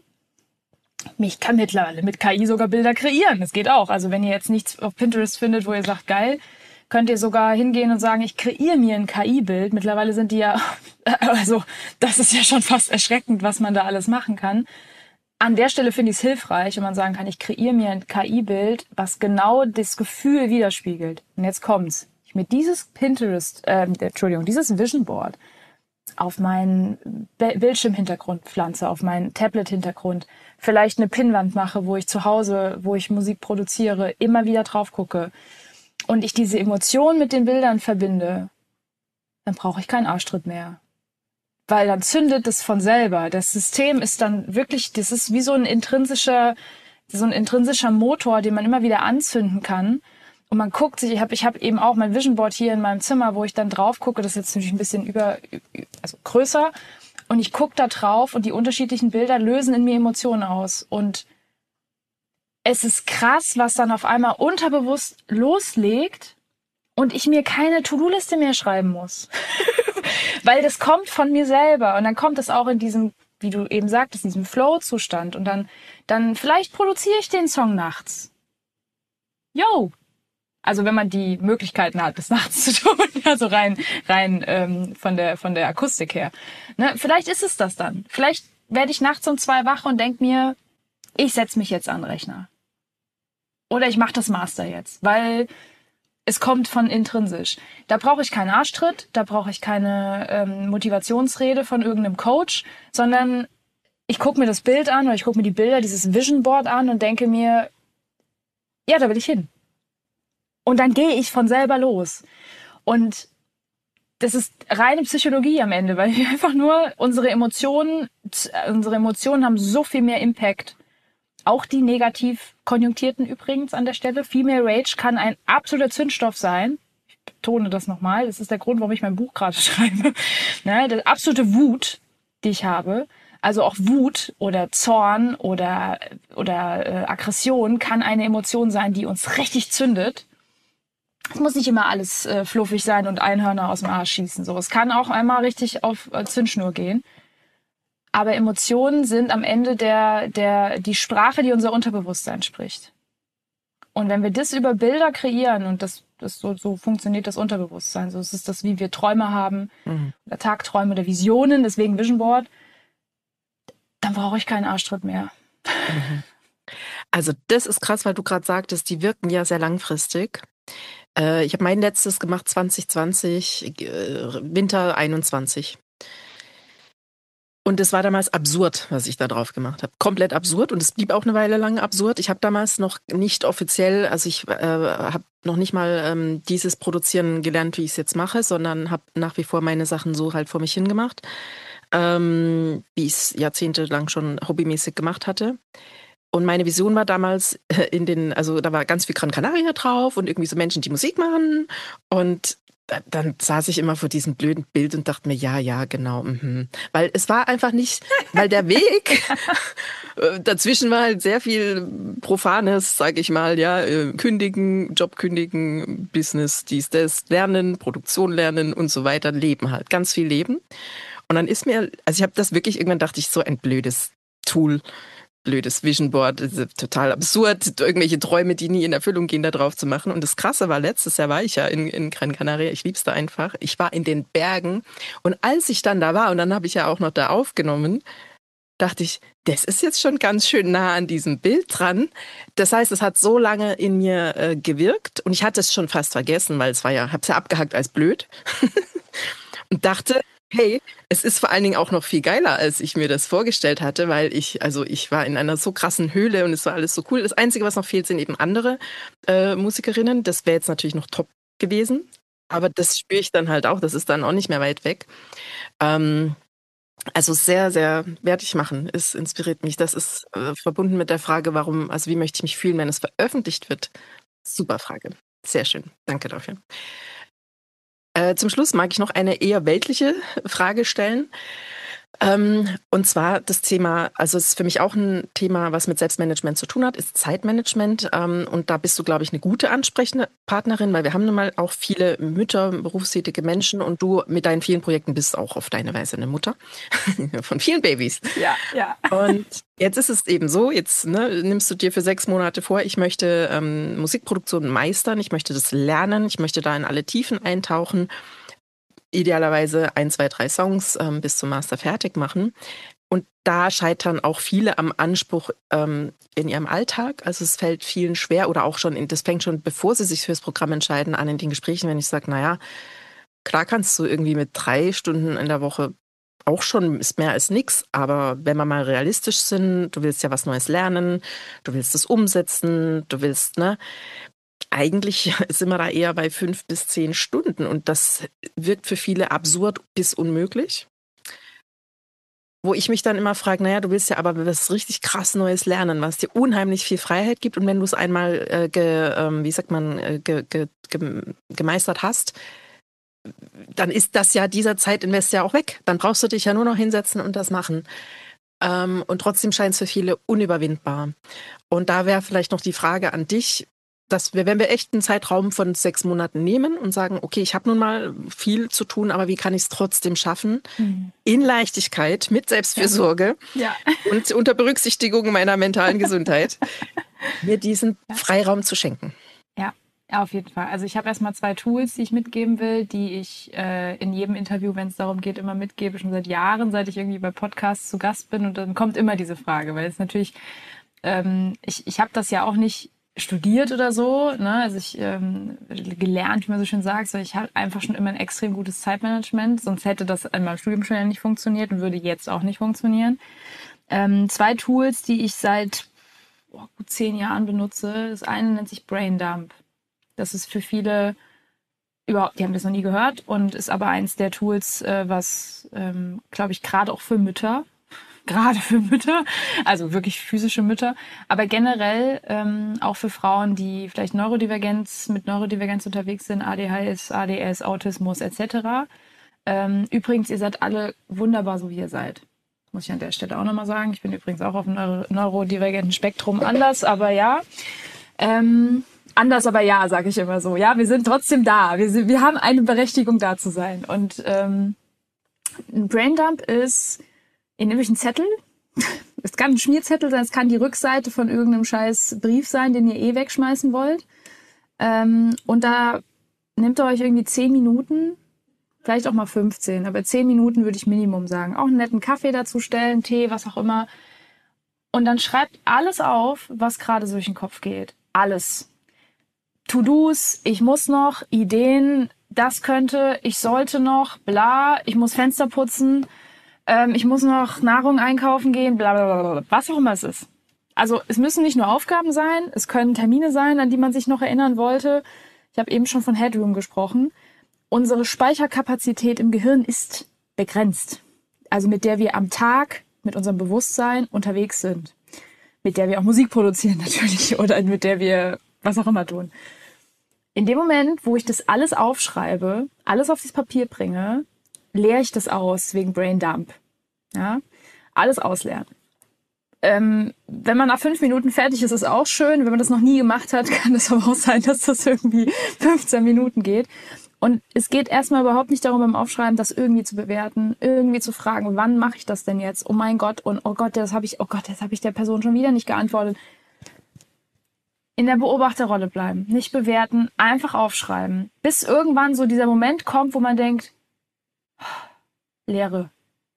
Ich kann mittlerweile mit K I sogar Bilder kreieren. Das geht auch. Also wenn ihr jetzt nichts auf Pinterest findet, wo ihr sagt, geil, könnt ihr sogar hingehen und sagen, ich kreiere mir ein K I-Bild. Mittlerweile sind die ja, also das ist ja schon fast erschreckend, was man da alles machen kann. An der Stelle finde ich es hilfreich, wenn man sagen kann, ich kreiere mir ein K I-Bild, was genau das Gefühl widerspiegelt. Und jetzt kommt's. Ich mir dieses Pinterest, äh, Entschuldigung, dieses Vision Board auf meinen Bildschirmhintergrund pflanze, auf meinen Tablet-Hintergrund, vielleicht eine Pinnwand mache, wo ich zu Hause, wo ich Musik produziere, immer wieder drauf gucke und ich diese Emotion mit den Bildern verbinde, dann brauche ich keinen Arschtritt mehr. Weil dann zündet es von selber. Das System ist dann wirklich, das ist wie so ein intrinsischer, so ein intrinsischer Motor, den man immer wieder anzünden kann. Und man guckt sich, ich habe ich hab eben auch mein Vision Board hier in meinem Zimmer, wo ich dann drauf gucke, das ist jetzt natürlich ein bisschen über, also größer. Und ich gucke da drauf und die unterschiedlichen Bilder lösen in mir Emotionen aus. Und es ist krass, was dann auf einmal unterbewusst loslegt und ich mir keine To-Do-Liste mehr schreiben muss. Weil das kommt von mir selber. Und dann kommt es auch in diesem, wie du eben sagtest, in diesem Flow-Zustand. Und dann, dann vielleicht produziere ich den Song nachts. Yo! Also wenn man die Möglichkeiten hat, das nachts zu tun, also rein rein ähm, von der von der Akustik her. Ne, vielleicht ist es das dann. Vielleicht werde ich nachts um zwei wach und denk mir, ich setz mich jetzt an den Rechner. Oder ich mache das Master jetzt, weil es kommt von intrinsisch. Da brauche ich keinen Arschtritt, da brauche ich keine ähm, Motivationsrede von irgendeinem Coach, sondern ich gucke mir das Bild an oder ich gucke mir die Bilder, dieses Vision Board an und denke mir, ja, da will ich hin. Und dann gehe ich von selber los. Und das ist reine Psychologie am Ende, weil wir einfach nur unsere Emotionen, unsere Emotionen haben so viel mehr Impact. Auch die negativ konjunktierten übrigens an der Stelle. Female Rage kann ein absoluter Zündstoff sein. betone das nochmal, das ist der Grund, warum ich mein Buch gerade schreibe. Ne, die absolute Wut, die ich habe, also auch Wut oder Zorn oder, oder äh, Aggression kann eine Emotion sein, die uns richtig zündet. Es muss nicht immer alles äh, fluffig sein und Einhörner aus dem Arsch schießen. So, es kann auch einmal richtig auf äh, Zündschnur gehen. Aber Emotionen sind am Ende der, der, die Sprache, die unser Unterbewusstsein spricht. Und wenn wir das über Bilder kreieren, und das, das so, so funktioniert das Unterbewusstsein, so ist es das, wie wir Träume haben, mhm. oder Tagträume oder Visionen, deswegen Vision Board, dann brauche ich keinen Arschtritt mehr. Mhm. Also das ist krass, weil du gerade sagtest, die wirken ja sehr langfristig. Äh, ich habe mein letztes gemacht zwanzig zwanzig, äh, Winter einundzwanzig. Und es war damals absurd, was ich da drauf gemacht habe. Komplett absurd und es blieb auch eine Weile lang absurd. Ich habe damals noch nicht offiziell, also ich äh, habe noch nicht mal ähm, dieses Produzieren gelernt, wie ich es jetzt mache, sondern habe nach wie vor meine Sachen so halt vor mich hingemacht, ähm, wie ich es jahrzehntelang schon hobbymäßig gemacht hatte. Und meine Vision war damals in den, also da war ganz viel Gran Canaria drauf und irgendwie so Menschen, die Musik machen. Und dann saß ich immer vor diesem blöden Bild und dachte mir, ja, ja, genau. Mhm. Weil es war einfach nicht, weil der Weg dazwischen war halt sehr viel Profanes, sage ich mal, ja, kündigen, Job kündigen, Business, dies, das, lernen, Produktion lernen und so weiter, Leben halt, ganz viel Leben. Und dann ist mir, also ich habe das wirklich, irgendwann dachte ich, so ein blödes Tool, blödes Vision Board, total absurd, irgendwelche Träume, die nie in Erfüllung gehen, da drauf zu machen. Und das Krasse war, letztes Jahr war ich ja in, in Gran Canaria, ich lieb's da einfach. Ich war in den Bergen und als ich dann da war, und dann habe ich ja auch noch da aufgenommen, dachte ich, das ist jetzt schon ganz schön nah an diesem Bild dran. Das heißt, es hat so lange in mir äh, gewirkt und ich hatte es schon fast vergessen, weil es war ja, hab's ja abgehackt als blöd und dachte, hey, es ist vor allen Dingen auch noch viel geiler, als ich mir das vorgestellt hatte, weil ich, also ich war in einer so krassen Höhle und es war alles so cool. Das Einzige, was noch fehlt, sind eben andere äh, Musikerinnen. Das wäre jetzt natürlich noch top gewesen, aber das spüre ich dann halt auch. Das ist dann auch nicht mehr weit weg. Ähm, also sehr, sehr werde ich machen. Es inspiriert mich. Das ist äh, verbunden mit der Frage, warum, also wie möchte ich mich fühlen, wenn es veröffentlicht wird? Super Frage. Sehr schön. Danke dafür. Äh, zum Schluss mag ich noch eine eher weltliche Frage stellen. Ähm, und zwar das Thema, also es ist für mich auch ein Thema, was mit Selbstmanagement zu tun hat, ist Zeitmanagement. Ähm, und da bist du, glaube ich, eine gute Ansprechpartnerin, weil wir haben nun mal auch viele Mütter, berufstätige Menschen und du mit deinen vielen Projekten bist auch auf deine Weise eine Mutter von vielen Babys. Ja, ja. Und jetzt ist es eben so, jetzt ne, nimmst du dir für sechs Monate vor, ich möchte ähm, Musikproduktion meistern, ich möchte das lernen, ich möchte da in alle Tiefen eintauchen. Idealerweise ein, zwei, drei Songs ähm, bis zum Master fertig machen. Und da scheitern auch viele am Anspruch ähm, in ihrem Alltag. Also es fällt vielen schwer oder auch schon, in, das fängt schon, bevor sie sich fürs Programm entscheiden, an in den Gesprächen, wenn ich sage, naja, klar kannst du irgendwie mit drei Stunden in der Woche auch schon, ist mehr als nix, aber wenn wir mal realistisch sind, du willst ja was Neues lernen, du willst es umsetzen, du willst, ne, eigentlich sind wir da eher bei fünf bis zehn Stunden und das wirkt für viele absurd bis unmöglich. Wo ich mich dann immer frage, naja, du willst ja aber was richtig krass Neues lernen, was dir unheimlich viel Freiheit gibt und wenn du es einmal, äh, ge, äh, wie sagt man, äh, ge, ge, ge, gemeistert hast, dann ist das ja dieser Zeitinvest ja auch weg. Dann brauchst du dich ja nur noch hinsetzen und das machen. Ähm, und trotzdem scheint es für viele unüberwindbar. Und da wäre vielleicht noch die Frage an dich, dass wir, wenn wir echt einen Zeitraum von sechs Monaten nehmen und sagen, okay, ich habe nun mal viel zu tun, aber wie kann ich es trotzdem schaffen? Mhm. In Leichtigkeit, mit Selbstfürsorge ja. Ja. und unter Berücksichtigung meiner mentalen Gesundheit, mir diesen ja. Freiraum zu schenken. Ja, auf jeden Fall. Also ich habe erstmal zwei Tools, die ich mitgeben will, die ich äh, in jedem Interview, wenn es darum geht, immer mitgebe, schon seit Jahren, seit ich irgendwie bei Podcasts zu Gast bin. Und dann kommt immer diese Frage, weil es natürlich, ähm, ich, ich habe das ja auch nicht studiert oder so, ne? Also ich ähm, gelernt, wie man so schön sagt, so ich habe einfach schon immer ein extrem gutes Zeitmanagement, sonst hätte das in meinem Studium schon ja nicht funktioniert und würde jetzt auch nicht funktionieren. Ähm, zwei Tools, die ich seit oh, gut zehn Jahren benutze. Das eine nennt sich Braindump. Das ist für viele überhaupt, die haben das noch nie gehört und ist aber eins der Tools, äh, was, ähm, glaube ich, gerade auch für Mütter gerade für Mütter, also wirklich physische Mütter, aber generell ähm, auch für Frauen, die vielleicht Neurodivergenz, mit Neurodivergenz unterwegs sind, A D H S, A D S, Autismus et cetera. Ähm, übrigens, ihr seid alle wunderbar, so wie ihr seid. Muss ich an der Stelle auch nochmal sagen. Ich bin übrigens auch auf dem Neuro- neurodivergenten Spektrum anders, aber ja. Ähm, anders, aber ja, sage ich immer so. Ja, wir sind trotzdem da. Wir, sind, wir haben eine Berechtigung, da zu sein. Und ähm, ein Braindump ist, ihr nehmt euch einen Zettel. Es kann ein Schmierzettel sein, es kann die Rückseite von irgendeinem scheiß Brief sein, den ihr eh wegschmeißen wollt. Ähm, und da nehmt ihr euch irgendwie zehn Minuten, vielleicht auch mal fünfzehn, aber zehn Minuten würde ich Minimum sagen. Auch einen netten Kaffee dazu stellen, Tee, was auch immer. Und dann schreibt alles auf, was gerade so durch den Kopf geht. Alles. To-Dos, ich muss noch, Ideen, das könnte, ich sollte noch, bla, ich muss Fenster putzen, ähm, ich muss noch Nahrung einkaufen gehen, bla bla bla, was auch immer es ist. Also es müssen nicht nur Aufgaben sein, es können Termine sein, an die man sich noch erinnern wollte. Ich habe eben schon von Headroom gesprochen. Unsere Speicherkapazität im Gehirn ist begrenzt. Also mit der wir am Tag mit unserem Bewusstsein unterwegs sind. Mit der wir auch Musik produzieren natürlich oder mit der wir was auch immer tun. In dem Moment, wo ich das alles aufschreibe, alles auf das Papier bringe, leere ich das aus wegen Braindump. Ja? Alles ausleeren. Ähm, wenn man nach fünf Minuten fertig ist, ist auch schön. Wenn man das noch nie gemacht hat, kann es aber auch sein, dass das irgendwie fünfzehn Minuten geht. Und es geht erstmal überhaupt nicht darum, beim Aufschreiben das irgendwie zu bewerten, irgendwie zu fragen, wann mache ich das denn jetzt? Oh mein Gott, und oh Gott, das habe ich, oh Gott, das habe ich der Person schon wieder nicht geantwortet. In der Beobachterrolle bleiben, nicht bewerten, einfach aufschreiben. Bis irgendwann so dieser Moment kommt, wo man denkt, Leere.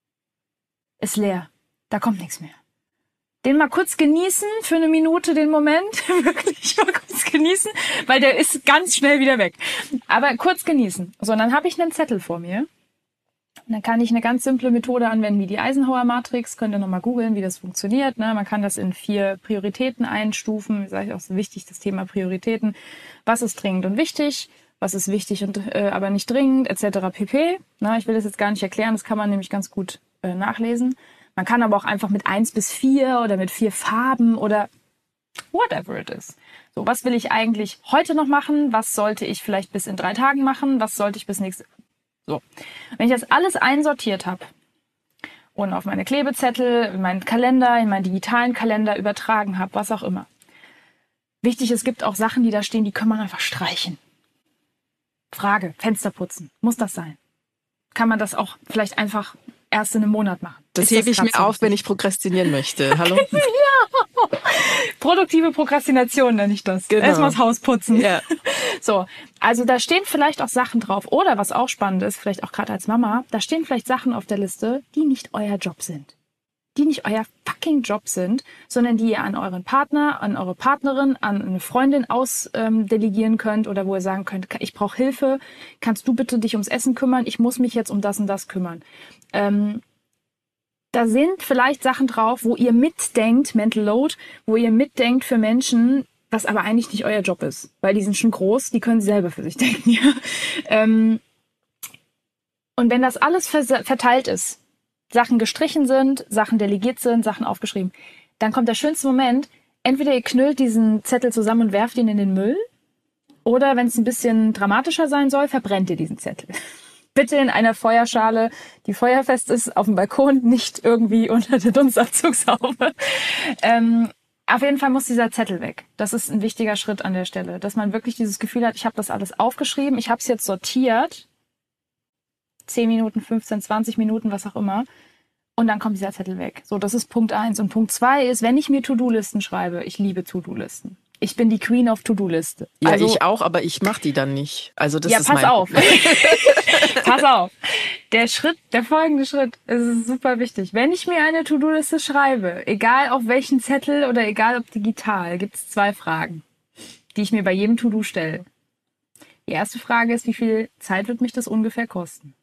Ist leer. Da kommt nichts mehr. Den mal kurz genießen für eine Minute, den Moment. Wirklich mal kurz genießen, weil der ist ganz schnell wieder weg. Aber kurz genießen. So, und dann habe ich einen Zettel vor mir. Und dann kann ich eine ganz simple Methode anwenden, wie die Eisenhower-Matrix. Könnt ihr nochmal googeln, wie das funktioniert. Ne? Man kann das in vier Prioritäten einstufen. Wie sage ich auch so wichtig, das Thema Prioritäten. Was ist dringend und wichtig? Was ist wichtig und äh, aber nicht dringend, et cetera pp. Na, ich will das jetzt gar nicht erklären. Das kann man nämlich ganz gut äh, nachlesen. Man kann aber auch einfach mit eins bis vier oder mit vier Farben oder whatever it is. So, was will ich eigentlich heute noch machen? Was sollte ich vielleicht bis in drei Tagen machen? Was sollte ich bis nächste... So, wenn ich das alles einsortiert habe und auf meine Klebezettel, in meinen Kalender, in meinen digitalen Kalender übertragen habe, was auch immer. Wichtig, es gibt auch Sachen, die da stehen, die kann man einfach streichen. Frage, Fenster putzen. Muss das sein? Kann man das auch vielleicht einfach erst in einem Monat machen? Das hebe ich mir so auf, wenn ich prokrastinieren möchte. Hallo? Ja. Produktive Prokrastination nenne ich das. Genau. Erstmal das Haus putzen. Ja. So, also da stehen vielleicht auch Sachen drauf. Oder was auch spannend ist, vielleicht auch gerade als Mama, da stehen vielleicht Sachen auf der Liste, die nicht euer Job sind. Die nicht euer fucking Job sind, sondern die ihr an euren Partner, an eure Partnerin, an eine Freundin ausdelegieren ähm, könnt oder wo ihr sagen könnt, ich brauche Hilfe, kannst du bitte dich ums Essen kümmern, ich muss mich jetzt um das und das kümmern. Ähm, da sind vielleicht Sachen drauf, wo ihr mitdenkt, Mental Load, wo ihr mitdenkt für Menschen, was aber eigentlich nicht euer Job ist, weil die sind schon groß, die können selber für sich denken. Ja? Ähm, und wenn das alles verteilt ist, Sachen gestrichen sind, Sachen delegiert sind, Sachen aufgeschrieben, dann kommt der schönste Moment, entweder ihr knüllt diesen Zettel zusammen und werft ihn in den Müll, oder wenn es ein bisschen dramatischer sein soll, verbrennt ihr diesen Zettel. Bitte in einer Feuerschale, die feuerfest ist, auf dem Balkon, nicht irgendwie unter der Dunstabzugshaube. Ähm, auf jeden Fall muss dieser Zettel weg. Das ist ein wichtiger Schritt an der Stelle, dass man wirklich dieses Gefühl hat, ich habe das alles aufgeschrieben, ich habe es jetzt sortiert, zehn Minuten, fünfzehn, zwanzig Minuten, was auch immer, und dann kommt dieser Zettel weg. So, das ist Punkt eins. Und Punkt zwei ist, wenn ich mir To-Do-Listen schreibe, ich liebe To-Do-Listen. Ich bin die Queen of To-Do-Liste. Ja, also, ich auch, aber ich mache die dann nicht. Also das ja, ist pass mein auf. Pass auf. Der Schritt, der folgende Schritt, ist super wichtig. Wenn ich mir eine To-Do-Liste schreibe, egal auf welchen Zettel oder egal ob digital, gibt es zwei Fragen, die ich mir bei jedem To-Do stelle. Die erste Frage ist, wie viel Zeit wird mich das ungefähr kosten?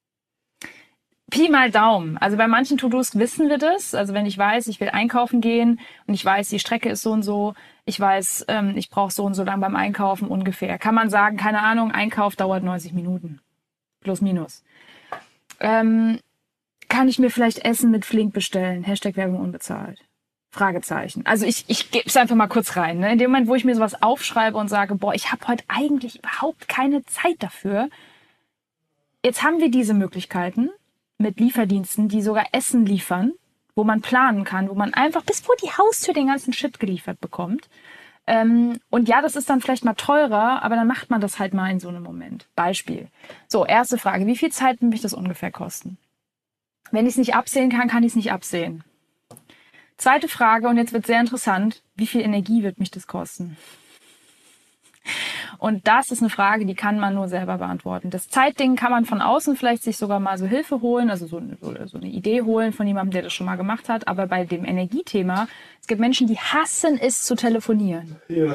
Pi mal Daumen. Also bei manchen To-Dos wissen wir das. Also wenn ich weiß, ich will einkaufen gehen und ich weiß, die Strecke ist so und so, ich weiß, ähm, ich brauche so und so lang beim Einkaufen ungefähr. Kann man sagen, keine Ahnung, Einkauf dauert neunzig Minuten. Plus, minus. Ähm, kann ich mir vielleicht Essen mit Flink bestellen? Hashtag Werbung unbezahlt. Fragezeichen. Also ich, ich gebe es einfach mal kurz rein. Ne? In dem Moment, wo ich mir sowas aufschreibe und sage, boah, ich habe heute eigentlich überhaupt keine Zeit dafür. Jetzt haben wir diese Möglichkeiten mit Lieferdiensten, die sogar Essen liefern, wo man planen kann, wo man einfach bis vor die Haustür den ganzen Shit geliefert bekommt. Ähm, und ja, das ist dann vielleicht mal teurer, aber dann macht man das halt mal in so einem Moment. Beispiel. So, erste Frage. Wie viel Zeit wird mich das ungefähr kosten? Wenn ich es nicht absehen kann, kann ich es nicht absehen. Zweite Frage, und jetzt wird sehr interessant. Wie viel Energie wird mich das kosten? Und das ist eine Frage, die kann man nur selber beantworten. Das Zeitding kann man von außen vielleicht sich sogar mal so Hilfe holen, also so, so, so eine Idee holen von jemandem, der das schon mal gemacht hat. Aber bei dem Energiethema, es gibt Menschen, die hassen es zu telefonieren. Ja.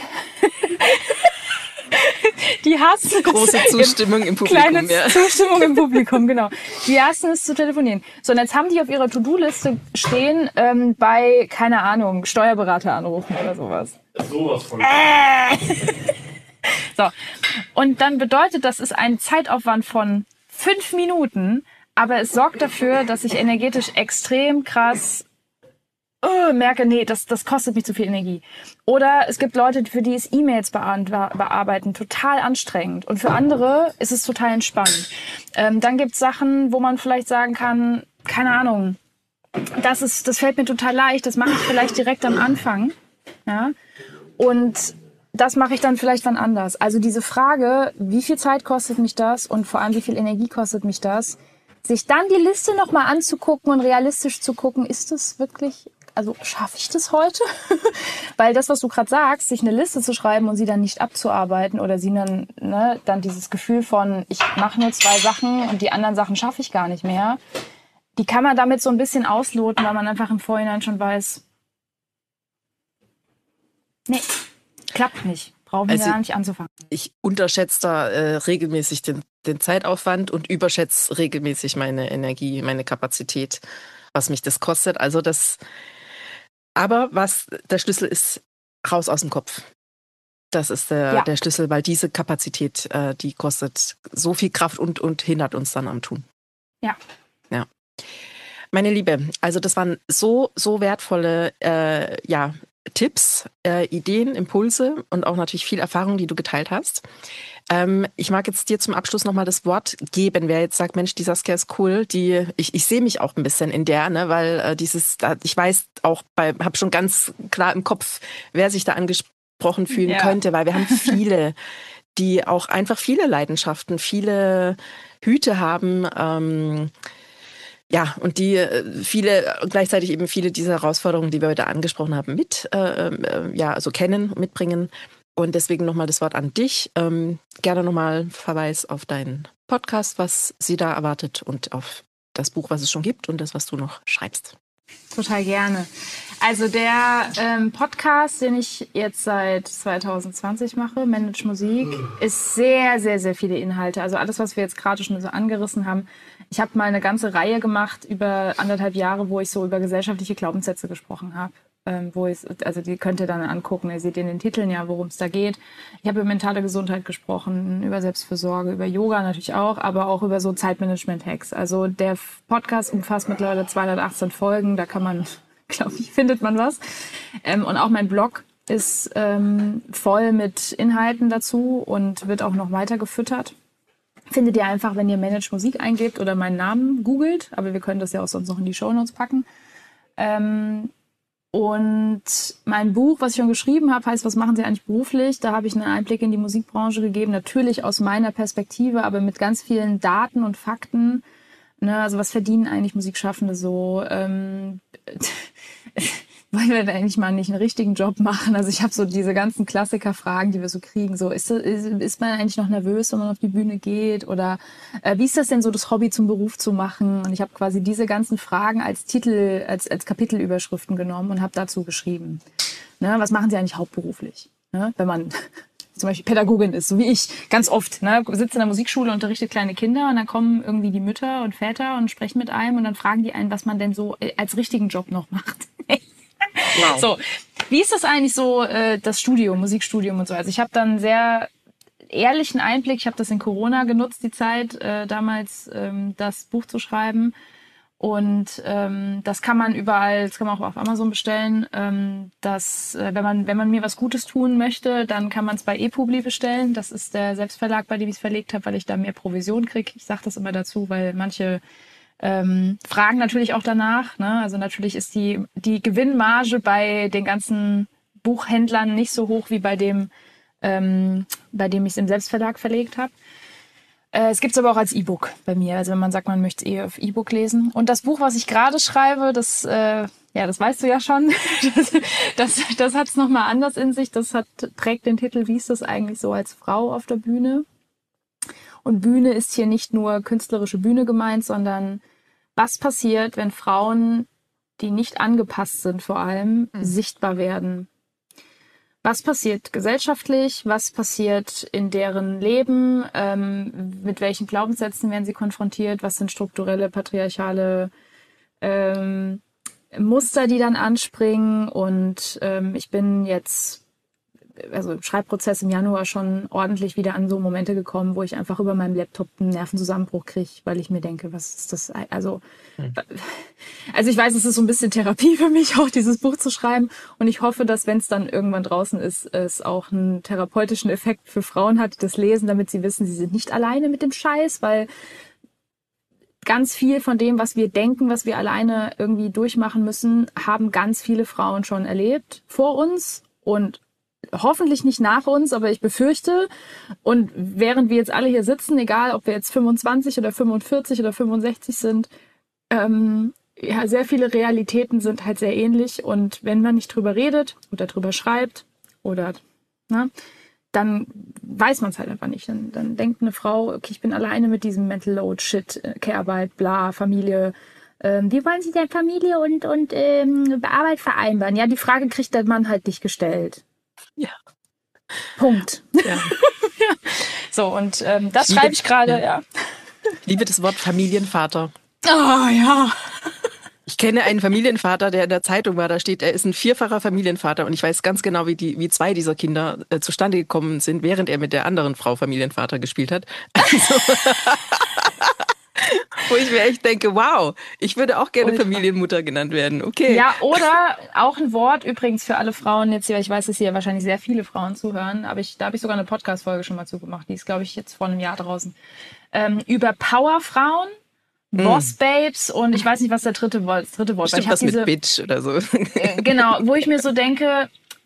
Die hassen große Zustimmung im Publikum. Kleine ja. Zustimmung im Publikum, genau. Die hassen es zu telefonieren. So, und jetzt haben die auf ihrer To-Do-Liste stehen, ähm, bei, keine Ahnung, Steuerberater anrufen oder sowas. Sowas von. Äh. So, und dann bedeutet das, ist ein Zeitaufwand von fünf Minuten, aber es sorgt dafür, dass ich energetisch extrem krass Oh, merke, nee, das, das kostet mich zu viel Energie. Oder es gibt Leute, für die ist E-Mails bearbeiten total anstrengend. Und für andere ist es total entspannt. Ähm, dann gibt's Sachen, wo man vielleicht sagen kann, keine Ahnung, das ist, das fällt mir total leicht, das mache ich vielleicht direkt am Anfang. Ja? Und das mache ich dann vielleicht wann anders. Also diese Frage, wie viel Zeit kostet mich das und vor allem wie viel Energie kostet mich das, sich dann die Liste nochmal anzugucken und realistisch zu gucken, ist das wirklich... Also schaffe ich das heute? Weil das, was du gerade sagst, sich eine Liste zu schreiben und sie dann nicht abzuarbeiten oder sie dann, ne, dann dieses Gefühl von, ich mache nur zwei Sachen und die anderen Sachen schaffe ich gar nicht mehr, die kann man damit so ein bisschen ausloten, weil man einfach im Vorhinein schon weiß, nee, klappt nicht. Brauchen wir also gar nicht anzufangen. Ich unterschätze da äh, regelmäßig den, den Zeitaufwand und überschätze regelmäßig meine Energie, meine Kapazität, was mich das kostet. Also das Aber was der Schlüssel ist, raus aus dem Kopf. Das ist der, ja. der Schlüssel, weil diese Kapazität, äh, die kostet so viel Kraft und, und hindert uns dann am Tun. Ja. Ja. Meine Liebe, also das waren so, so wertvolle äh, ja, Tipps, äh, Ideen, Impulse und auch natürlich viel Erfahrung, die du geteilt hast. Ähm, ich mag jetzt dir zum Abschluss nochmal das Wort geben. Wer jetzt sagt, Mensch, die Saskia ist cool, die, ich, ich sehe mich auch ein bisschen in der, ne, weil äh, dieses, ich weiß auch, bei, habe schon ganz klar im Kopf, wer sich da angesprochen fühlen ja. könnte, weil wir haben viele, die auch einfach viele Leidenschaften, viele Hüte haben, ähm, ja, und die viele, gleichzeitig eben viele dieser Herausforderungen, die wir heute angesprochen haben, mit, äh, äh, ja, also kennen, mitbringen. Und deswegen nochmal das Wort an dich. Ähm, gerne nochmal Verweis auf deinen Podcast, was sie da erwartet und auf das Buch, was es schon gibt und das, was du noch schreibst. Total gerne. Also der ähm, Podcast, den ich jetzt seit zwanzig zwanzig mache, Manage Musik, ist sehr, sehr, sehr viele Inhalte. Also alles, was wir jetzt gerade schon so angerissen haben. Ich habe mal eine ganze Reihe gemacht über anderthalb Jahre, wo ich so über gesellschaftliche Glaubenssätze gesprochen habe. Ähm, wo ich, also die könnt ihr dann angucken. Ihr seht in den Titeln ja, worum es da geht. Ich habe über mentale Gesundheit gesprochen, über Selbstfürsorge, über Yoga natürlich auch, aber auch über so Zeitmanagement-Hacks. Also der Podcast umfasst mittlerweile zweihundertachtzehn Folgen. Da kann man, glaube ich, findet man was. Ähm, und auch mein Blog ist ähm, voll mit Inhalten dazu und wird auch noch weiter gefüttert. Findet ihr einfach, wenn ihr Manage Musik eingebt oder meinen Namen googelt. Aber wir können das ja auch sonst noch in die Shownotes packen. Ähm, Und mein Buch, was ich schon geschrieben habe, heißt, was machen Sie eigentlich beruflich? Da habe ich einen Einblick in die Musikbranche gegeben, natürlich aus meiner Perspektive, aber mit ganz vielen Daten und Fakten. Ne, also was verdienen eigentlich Musikschaffende so? Ähm, wollen wir da eigentlich mal nicht einen richtigen Job machen? Also ich habe so diese ganzen Klassikerfragen, die wir so kriegen. So ist, ist, ist man eigentlich noch nervös, wenn man auf die Bühne geht? Oder äh, wie ist das denn so, das Hobby zum Beruf zu machen? Und ich habe quasi diese ganzen Fragen als Titel, als, als Kapitelüberschriften genommen und habe dazu geschrieben. Ne, was machen Sie eigentlich hauptberuflich? Ne, wenn man zum Beispiel Pädagogin ist, so wie ich, ganz oft. Ne, sitzt in der Musikschule, unterrichtet kleine Kinder und dann kommen irgendwie die Mütter und Väter und sprechen mit einem und dann fragen die einen, was man denn so als richtigen Job noch macht. Wow. So, wie ist das eigentlich so, äh, das Studium, Musikstudium und so? Also ich habe dann einen sehr ehrlichen Einblick. Ich habe das in Corona genutzt, die Zeit, äh, damals ähm, das Buch zu schreiben. Und ähm, das kann man überall, das kann man auch auf Amazon bestellen. Ähm, dass, äh, wenn man wenn man mir was Gutes tun möchte, dann kann man es bei ePubli bestellen. Das ist der Selbstverlag, bei dem ich es verlegt habe, weil ich da mehr Provision kriege. Ich sage das immer dazu, weil manche ähm, fragen natürlich auch danach. Ne? Also natürlich ist die die Gewinnmarge bei den ganzen Buchhändlern nicht so hoch wie bei dem, ähm, bei dem ich es im Selbstverlag verlegt habe. Es gibt's aber auch als E-Book bei mir. Also wenn man sagt, man möchte es eh auf E-Book lesen. Und das Buch, was ich gerade schreibe, das, äh, ja, das weißt du ja schon. Das, das, das hat's noch mal anders in sich. Das hat, trägt den Titel, wie ist das eigentlich so als Frau auf der Bühne? Und Bühne ist hier nicht nur künstlerische Bühne gemeint, sondern was passiert, wenn Frauen, die nicht angepasst sind, vor allem mhm. sichtbar werden? Was passiert gesellschaftlich? Was passiert in deren Leben? Ähm, mit welchen Glaubenssätzen werden sie konfrontiert? Was sind strukturelle, patriarchale ähm, Muster, die dann anspringen? Und ähm, ich bin jetzt, also im Schreibprozess im Januar schon ordentlich wieder an so Momente gekommen, wo ich einfach über meinem Laptop einen Nervenzusammenbruch kriege, weil ich mir denke, was ist das? Also, hm. also ich weiß, es ist so ein bisschen Therapie für mich, auch dieses Buch zu schreiben. Und ich hoffe, dass, wenn es dann irgendwann draußen ist, es auch einen therapeutischen Effekt für Frauen hat, die das lesen, damit sie wissen, sie sind nicht alleine mit dem Scheiß, weil ganz viel von dem, was wir denken, was wir alleine irgendwie durchmachen müssen, haben ganz viele Frauen schon erlebt vor uns und hoffentlich nicht nach uns, aber ich befürchte, und während wir jetzt alle hier sitzen, egal ob wir jetzt fünfundzwanzig oder fünfundvierzig oder fünfundsechzig sind, ähm, ja, sehr viele Realitäten sind halt sehr ähnlich, und wenn man nicht drüber redet oder drüber schreibt oder, ne, dann weiß man es halt einfach nicht. Dann, dann denkt eine Frau, okay, ich bin alleine mit diesem Mental Load, Shit, Care-Arbeit, bla, Familie. Ähm, wie wollen Sie denn Familie und, und ähm, Arbeit vereinbaren? Ja, die Frage kriegt der Mann halt nicht gestellt. Ja. Punkt. Ja. Ja. So, und ähm, das schreibe ich gerade, ja. ja. Ich liebe das Wort Familienvater. Oh, ja. Ich kenne einen Familienvater, der in der Zeitung war, da steht, er ist ein vierfacher Familienvater, und ich weiß ganz genau, wie die, wie zwei dieser Kinder äh, zustande gekommen sind, während er mit der anderen Frau Familienvater gespielt hat. Also, wo ich mir echt denke, wow, ich würde auch gerne Ultra. Familienmutter genannt werden. Okay. Ja, oder auch ein Wort übrigens für alle Frauen jetzt hier, ich weiß, dass hier wahrscheinlich sehr viele Frauen zuhören, aber ich, da habe ich sogar eine Podcast-Folge schon mal zugemacht, die ist, glaube ich, jetzt vor einem Jahr draußen, ähm, über Powerfrauen, hm. Boss-Babes und ich weiß nicht, was der dritte Wort, das dritte Wort Bestimmt war. Was diese, mit Bitch oder so. Äh, genau, wo ich mir so denke,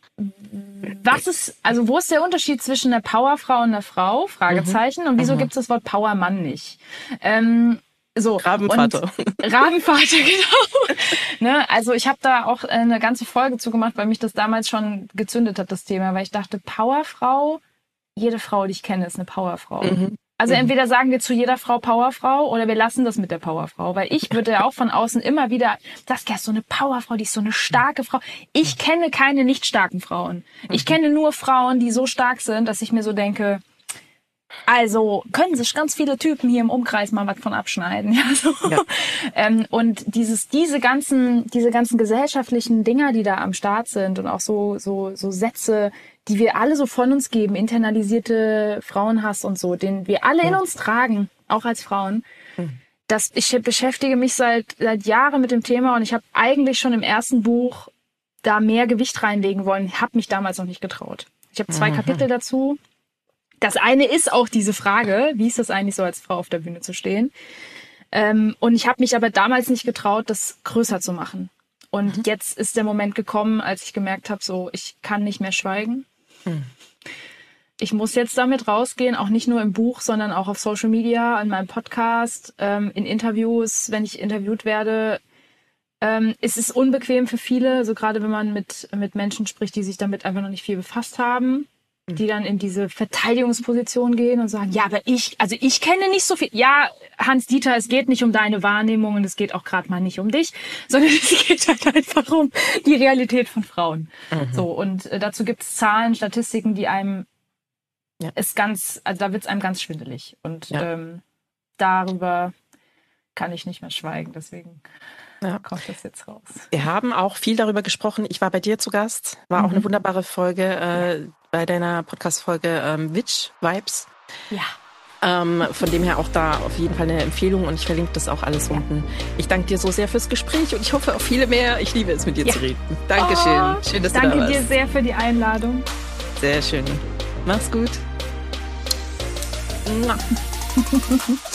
was ist, also wo ist der Unterschied zwischen einer Powerfrau und einer Frau? Fragezeichen. Mhm. Und wieso mhm. gibt es das Wort Powermann nicht? Ähm, so. Rabenvater. Rabenvater, genau. Ne, also ich habe da auch eine ganze Folge zugemacht, weil mich das damals schon gezündet hat, das Thema, weil ich dachte, Powerfrau, jede Frau, die ich kenne, ist eine Powerfrau. Mhm. Also mhm. entweder sagen wir zu jeder Frau Powerfrau oder wir lassen das mit der Powerfrau. Weil ich würde ja auch von außen immer wieder, das ist so eine Powerfrau, die ist so eine starke Frau. Ich kenne keine nicht starken Frauen. Ich kenne nur Frauen, die so stark sind, dass ich mir so denke, also können sich ganz viele Typen hier im Umkreis mal was von abschneiden. Ja, so. Ja. ähm, und dieses, diese ganzen, diese ganzen gesellschaftlichen Dinger, die da am Start sind und auch so, so, so Sätze, die wir alle so von uns geben, internalisierte Frauenhass und so, den wir alle in uns tragen, auch als Frauen. Das, ich beschäftige mich seit, seit Jahren mit dem Thema, und ich habe eigentlich schon im ersten Buch da mehr Gewicht reinlegen wollen, habe mich damals noch nicht getraut. Ich habe zwei mhm. Kapitel dazu. Das eine ist auch diese Frage, wie ist das eigentlich so, als Frau auf der Bühne zu stehen? Ähm, und ich habe mich aber damals nicht getraut, das größer zu machen. Und mhm. jetzt ist der Moment gekommen, als ich gemerkt habe, so, ich kann nicht mehr schweigen. Mhm. Ich muss jetzt damit rausgehen, auch nicht nur im Buch, sondern auch auf Social Media, in meinem Podcast, ähm, in Interviews, wenn ich interviewt werde. Ähm, es ist unbequem für viele, so gerade wenn man mit, mit Menschen spricht, die sich damit einfach noch nicht viel befasst haben, die dann in diese Verteidigungsposition gehen und sagen, ja, aber ich, also ich kenne nicht so viel. Ja, Hans-Dieter, es geht nicht um deine Wahrnehmung, und es geht auch gerade mal nicht um dich, sondern es geht halt einfach um die Realität von Frauen. Mhm. So, und äh, dazu gibt es Zahlen, Statistiken, die einem ja. ist ganz, also da wird es einem ganz schwindelig. Und ja. ähm, darüber kann ich nicht mehr schweigen, deswegen ja. kommt das jetzt raus. Wir haben auch viel darüber gesprochen. Ich war bei dir zu Gast, war mhm. auch eine wunderbare Folge äh, ja. bei deiner Podcast-Folge ähm, Witch Vibes. Ja. Ähm, von dem her auch da auf jeden Fall eine Empfehlung und ich verlinke das auch alles ja. unten. Ich danke dir so sehr fürs Gespräch und ich hoffe auf viele mehr. Ich liebe es, mit dir ja. zu reden. Dankeschön. Oh, schön, dass danke du da warst. dir sehr für die Einladung. Sehr schön. Mach's gut.